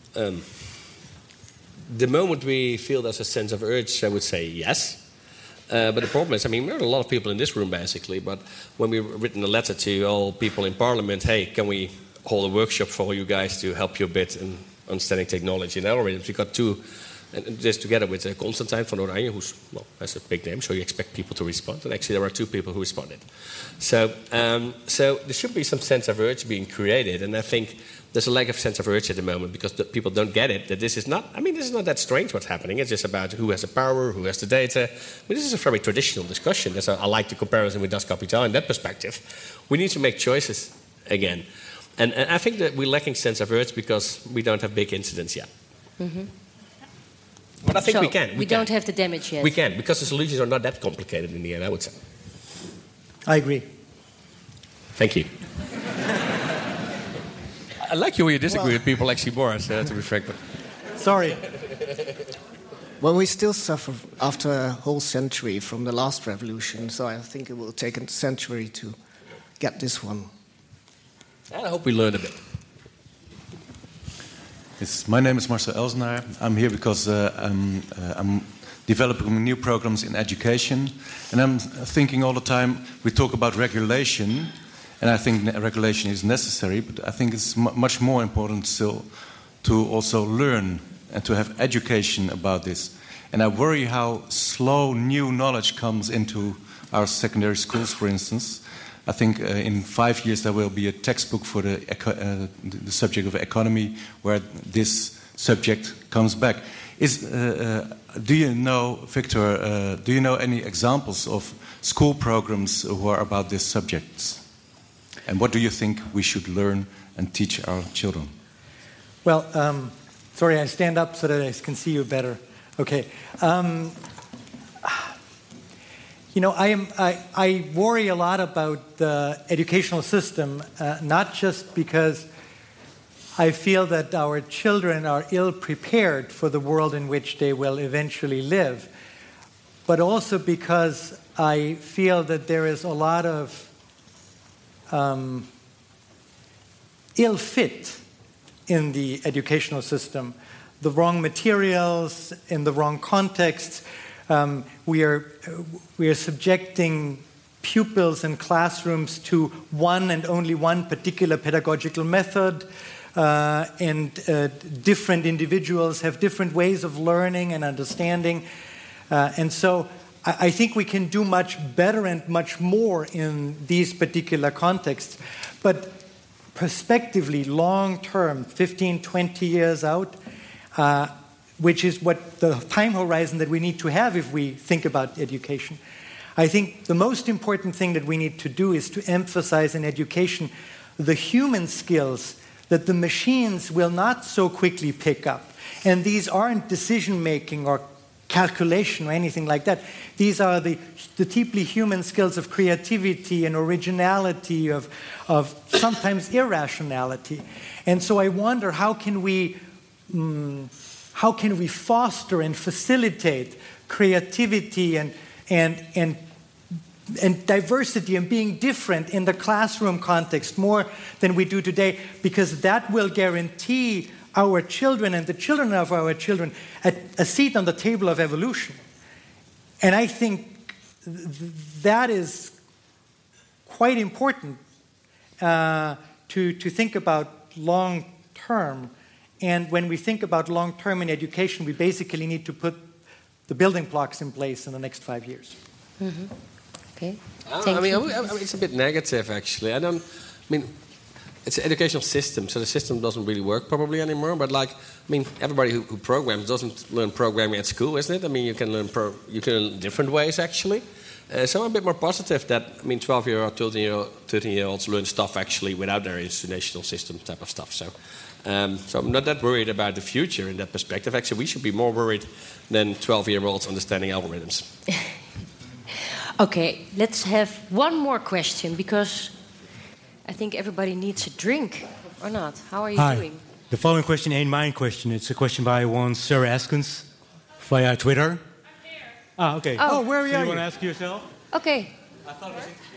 the moment we feel there's a sense of urge, I would say yes. But the problem is, I mean, there are a lot of people in this room, basically, but when we've written a letter to all people in Parliament, hey, can we hold a workshop for you guys to help you a bit in understanding technology and algorithms? We got two... And this together with Constantijn van Oranje, who's, has a big name, so you expect people to respond. And actually there are two people who responded. So there should be some sense of urge being created. And I think there's a lack of sense of urge at the moment because the people don't get it, that this is not that strange what's happening. It's just about who has the power, who has the data. I mean, this is a very traditional discussion. I like the comparison with Das Kapital in that perspective. We need to make choices again. And I think that we're lacking sense of urge because we don't have big incidents yet. Mm-hmm. But I think we can. We don't have the damage yet. We can, because the solutions are not that complicated in the end, I would say. I agree. Thank you. I like you when you disagree with people actually more, to be frank. But... Sorry. Well, we still suffer after a whole century from the last revolution, so I think it will take a century to get this one. And I hope we learn a bit. Yes, my name is Marcel Elsenaar. I'm here because I'm developing new programs in education. And I'm thinking all the time, we talk about regulation, and I think regulation is necessary, but I think it's much more important still to also learn and to have education about this. And I worry how slow new knowledge comes into our secondary schools, for instance. I think in 5 years there will be a textbook for the subject of economy where this subject comes back. Do you know, Victor, do you know any examples of school programs who are about these subjects? And what do you think we should learn and teach our children? Well, sorry, I stand up so that I can see you better. Okay. I worry a lot about the educational system, not just because I feel that our children are ill-prepared for the world in which they will eventually live, but also because I feel that there is a lot of ill fit in the educational system. The wrong materials in the wrong contexts. We are subjecting pupils in classrooms to one and only one particular pedagogical method, and different individuals have different ways of learning and understanding. And so I think we can do much better and much more in these particular contexts. But prospectively, long-term, 15, 20 years out, which is what the time horizon that we need to have if we think about education. I think the most important thing that we need to do is to emphasize in education the human skills that the machines will not so quickly pick up. And these aren't decision-making or calculation or anything like that. These are the deeply human skills of creativity and originality, of sometimes irrationality. And so I wonder, how can we foster and facilitate creativity and diversity and being different in the classroom context more than we do today, because that will guarantee our children and the children of our children a seat on the table of evolution. And I think that is quite important to think about long term. And when we think about long term in education, we basically need to put the building blocks in place in the next 5 years. Mm-hmm. Okay. It's a bit negative, actually. It's an educational system, so the system doesn't really work probably anymore. But everybody who programs doesn't learn programming at school, isn't it? You can learn different ways, actually. So I'm a bit more positive that 12-year-old, 13-year-olds learn stuff actually without their institutional system type of stuff. So I'm not that worried about the future in that perspective. Actually, we should be more worried than 12-year-olds understanding algorithms. Okay, let's have one more question, because I think everybody needs a drink, or not? How are you doing? The following question ain't mine question. It's a question by one Sarah Askins via Twitter. I'm here. Ah, okay. Oh, where are you? you? Want to ask yourself? Okay. I thought it was interesting.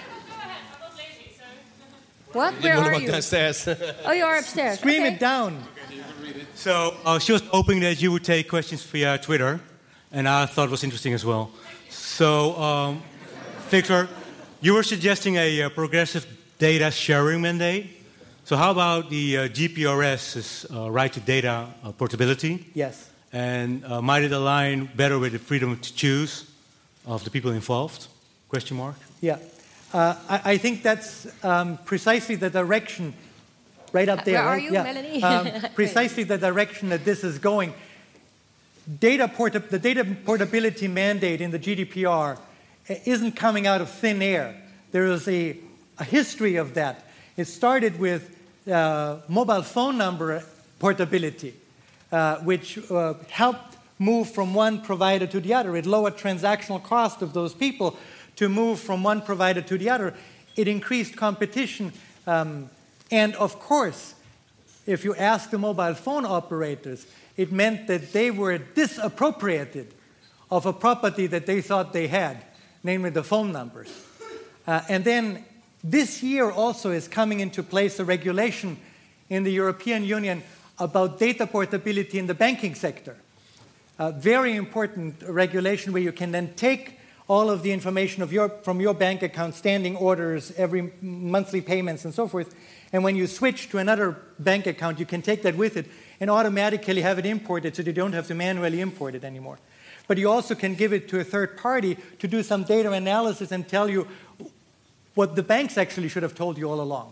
What? Where are you? Downstairs. Oh, you are upstairs. Scream it down. So she was hoping that you would take questions via Twitter, and I thought it was interesting as well. So, Victor, you were suggesting a progressive data sharing mandate. So how about the GPRS's right to data portability? Yes. And might it align better with the freedom to choose of the people involved? Question mark? Yeah. I think that's precisely the direction, right up there. Where are right? you, yeah. Melanie? Precisely the direction that this is going. The data portability mandate in the GDPR isn't coming out of thin air. There is a history of that. It started with mobile phone number portability, which helped move from one provider to the other. It lowered transactional cost of those people to move from one provider to the other. It increased competition. And of course, if you ask the mobile phone operators, it meant that they were disappropriated of a property that they thought they had, namely the phone numbers. And then this year also is coming into place a regulation in the European Union about data portability in the banking sector. A very important regulation where you can then take all of the information from your bank account, standing orders, every monthly payments, and so forth. And when you switch to another bank account, you can take that with it and automatically have it imported so you don't have to manually import it anymore. But you also can give it to a third party to do some data analysis and tell you what the banks actually should have told you all along.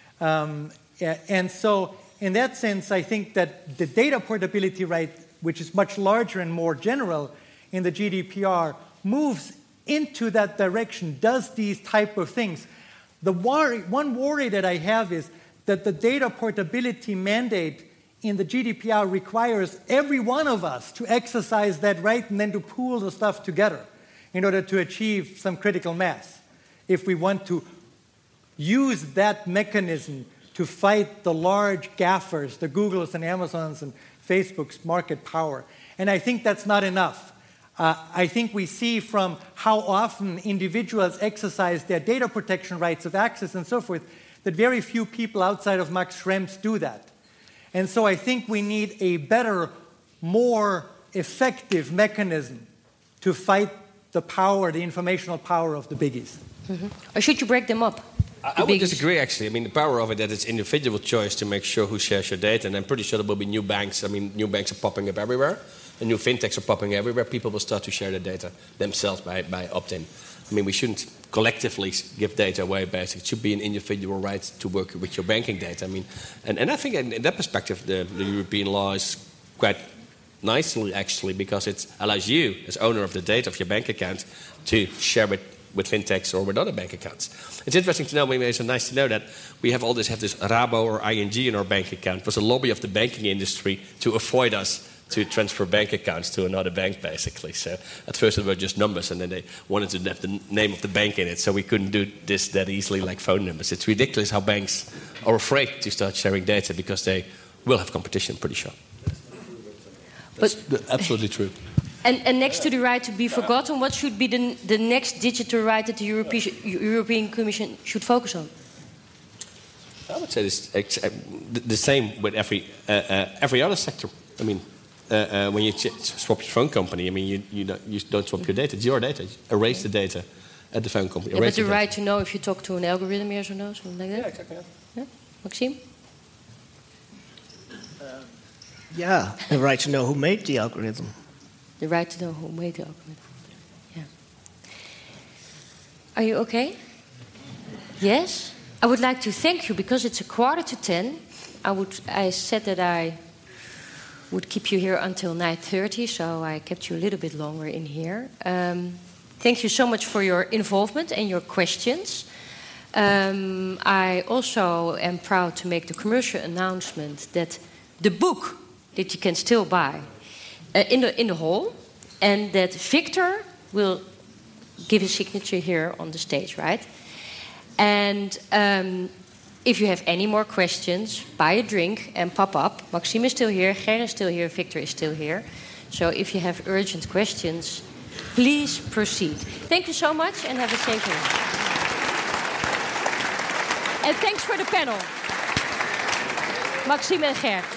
And so in that sense, I think that the data portability right, which is much larger and more general in the GDPR, moves into that direction, does these type of things. One worry that I have is that the data portability mandate in the GDPR requires every one of us to exercise that right and then to pool the stuff together in order to achieve some critical mass. If we want to use that mechanism to fight the large gaffers, the Googles and Amazons and Facebook's market power. And I think that's not enough. I think we see from how often individuals exercise their data protection rights of access and so forth, that very few people outside of Max Schrems do that. And so I think we need a better, more effective mechanism to fight the power, the informational power of the biggies. Mm-hmm. Or should you break them up? I would disagree, actually. I mean, the power of it, that it's individual choice to make sure who shares your data. And I'm pretty sure there will be new banks. I mean, new banks are popping up everywhere. And new fintechs are popping everywhere. People will start to share their data themselves by opt-in. I mean, we shouldn't collectively give data away, basically. It should be an individual right to work with your banking data. I mean, and I think in that perspective, the European law is quite nicely, actually, because it allows you, as owner of the data of your bank account, to share it with fintechs or with other bank accounts. It's interesting to know, maybe it's nice to know that we have this Rabo or ING in our bank account. It was a lobby of the banking industry to avoid us to transfer bank accounts to another bank, basically. So at first it were just numbers, and then they wanted to have the name of the bank in it, so we couldn't do this that easily like phone numbers. It's ridiculous how banks are afraid to start sharing data because they will have competition, pretty sure. That's absolutely true. And next to the right to be forgotten, what should be the next digital right that the European Commission should focus on? I would say the same with every other sector. I mean, when you swap your phone company, I mean, you don't swap your data. It's your data. You erase the data at the phone company. Yeah, but the right to know if you talk to an algorithm, yes or no, something like that? Yeah, exactly. Yeah? Maxime? Yeah, the right to know who made the algorithm. The right to know who made the algorithm. Yeah. Are you okay? Yes? I would like to thank you because it's 9:45. I said that I would keep you here until 9:30, so I kept you a little bit longer in here. Thank you so much for your involvement and your questions. I also am proud to make the commercial announcement that the book that you can still buy in the hall, and that Victor will give his signature here on the stage, right? And if you have any more questions, buy a drink and pop up. Maxime is still here, Ger is still here, Victor is still here. So if you have urgent questions, please proceed. Thank you so much and have a safe day. And thanks for the panel. Maxime and Ger.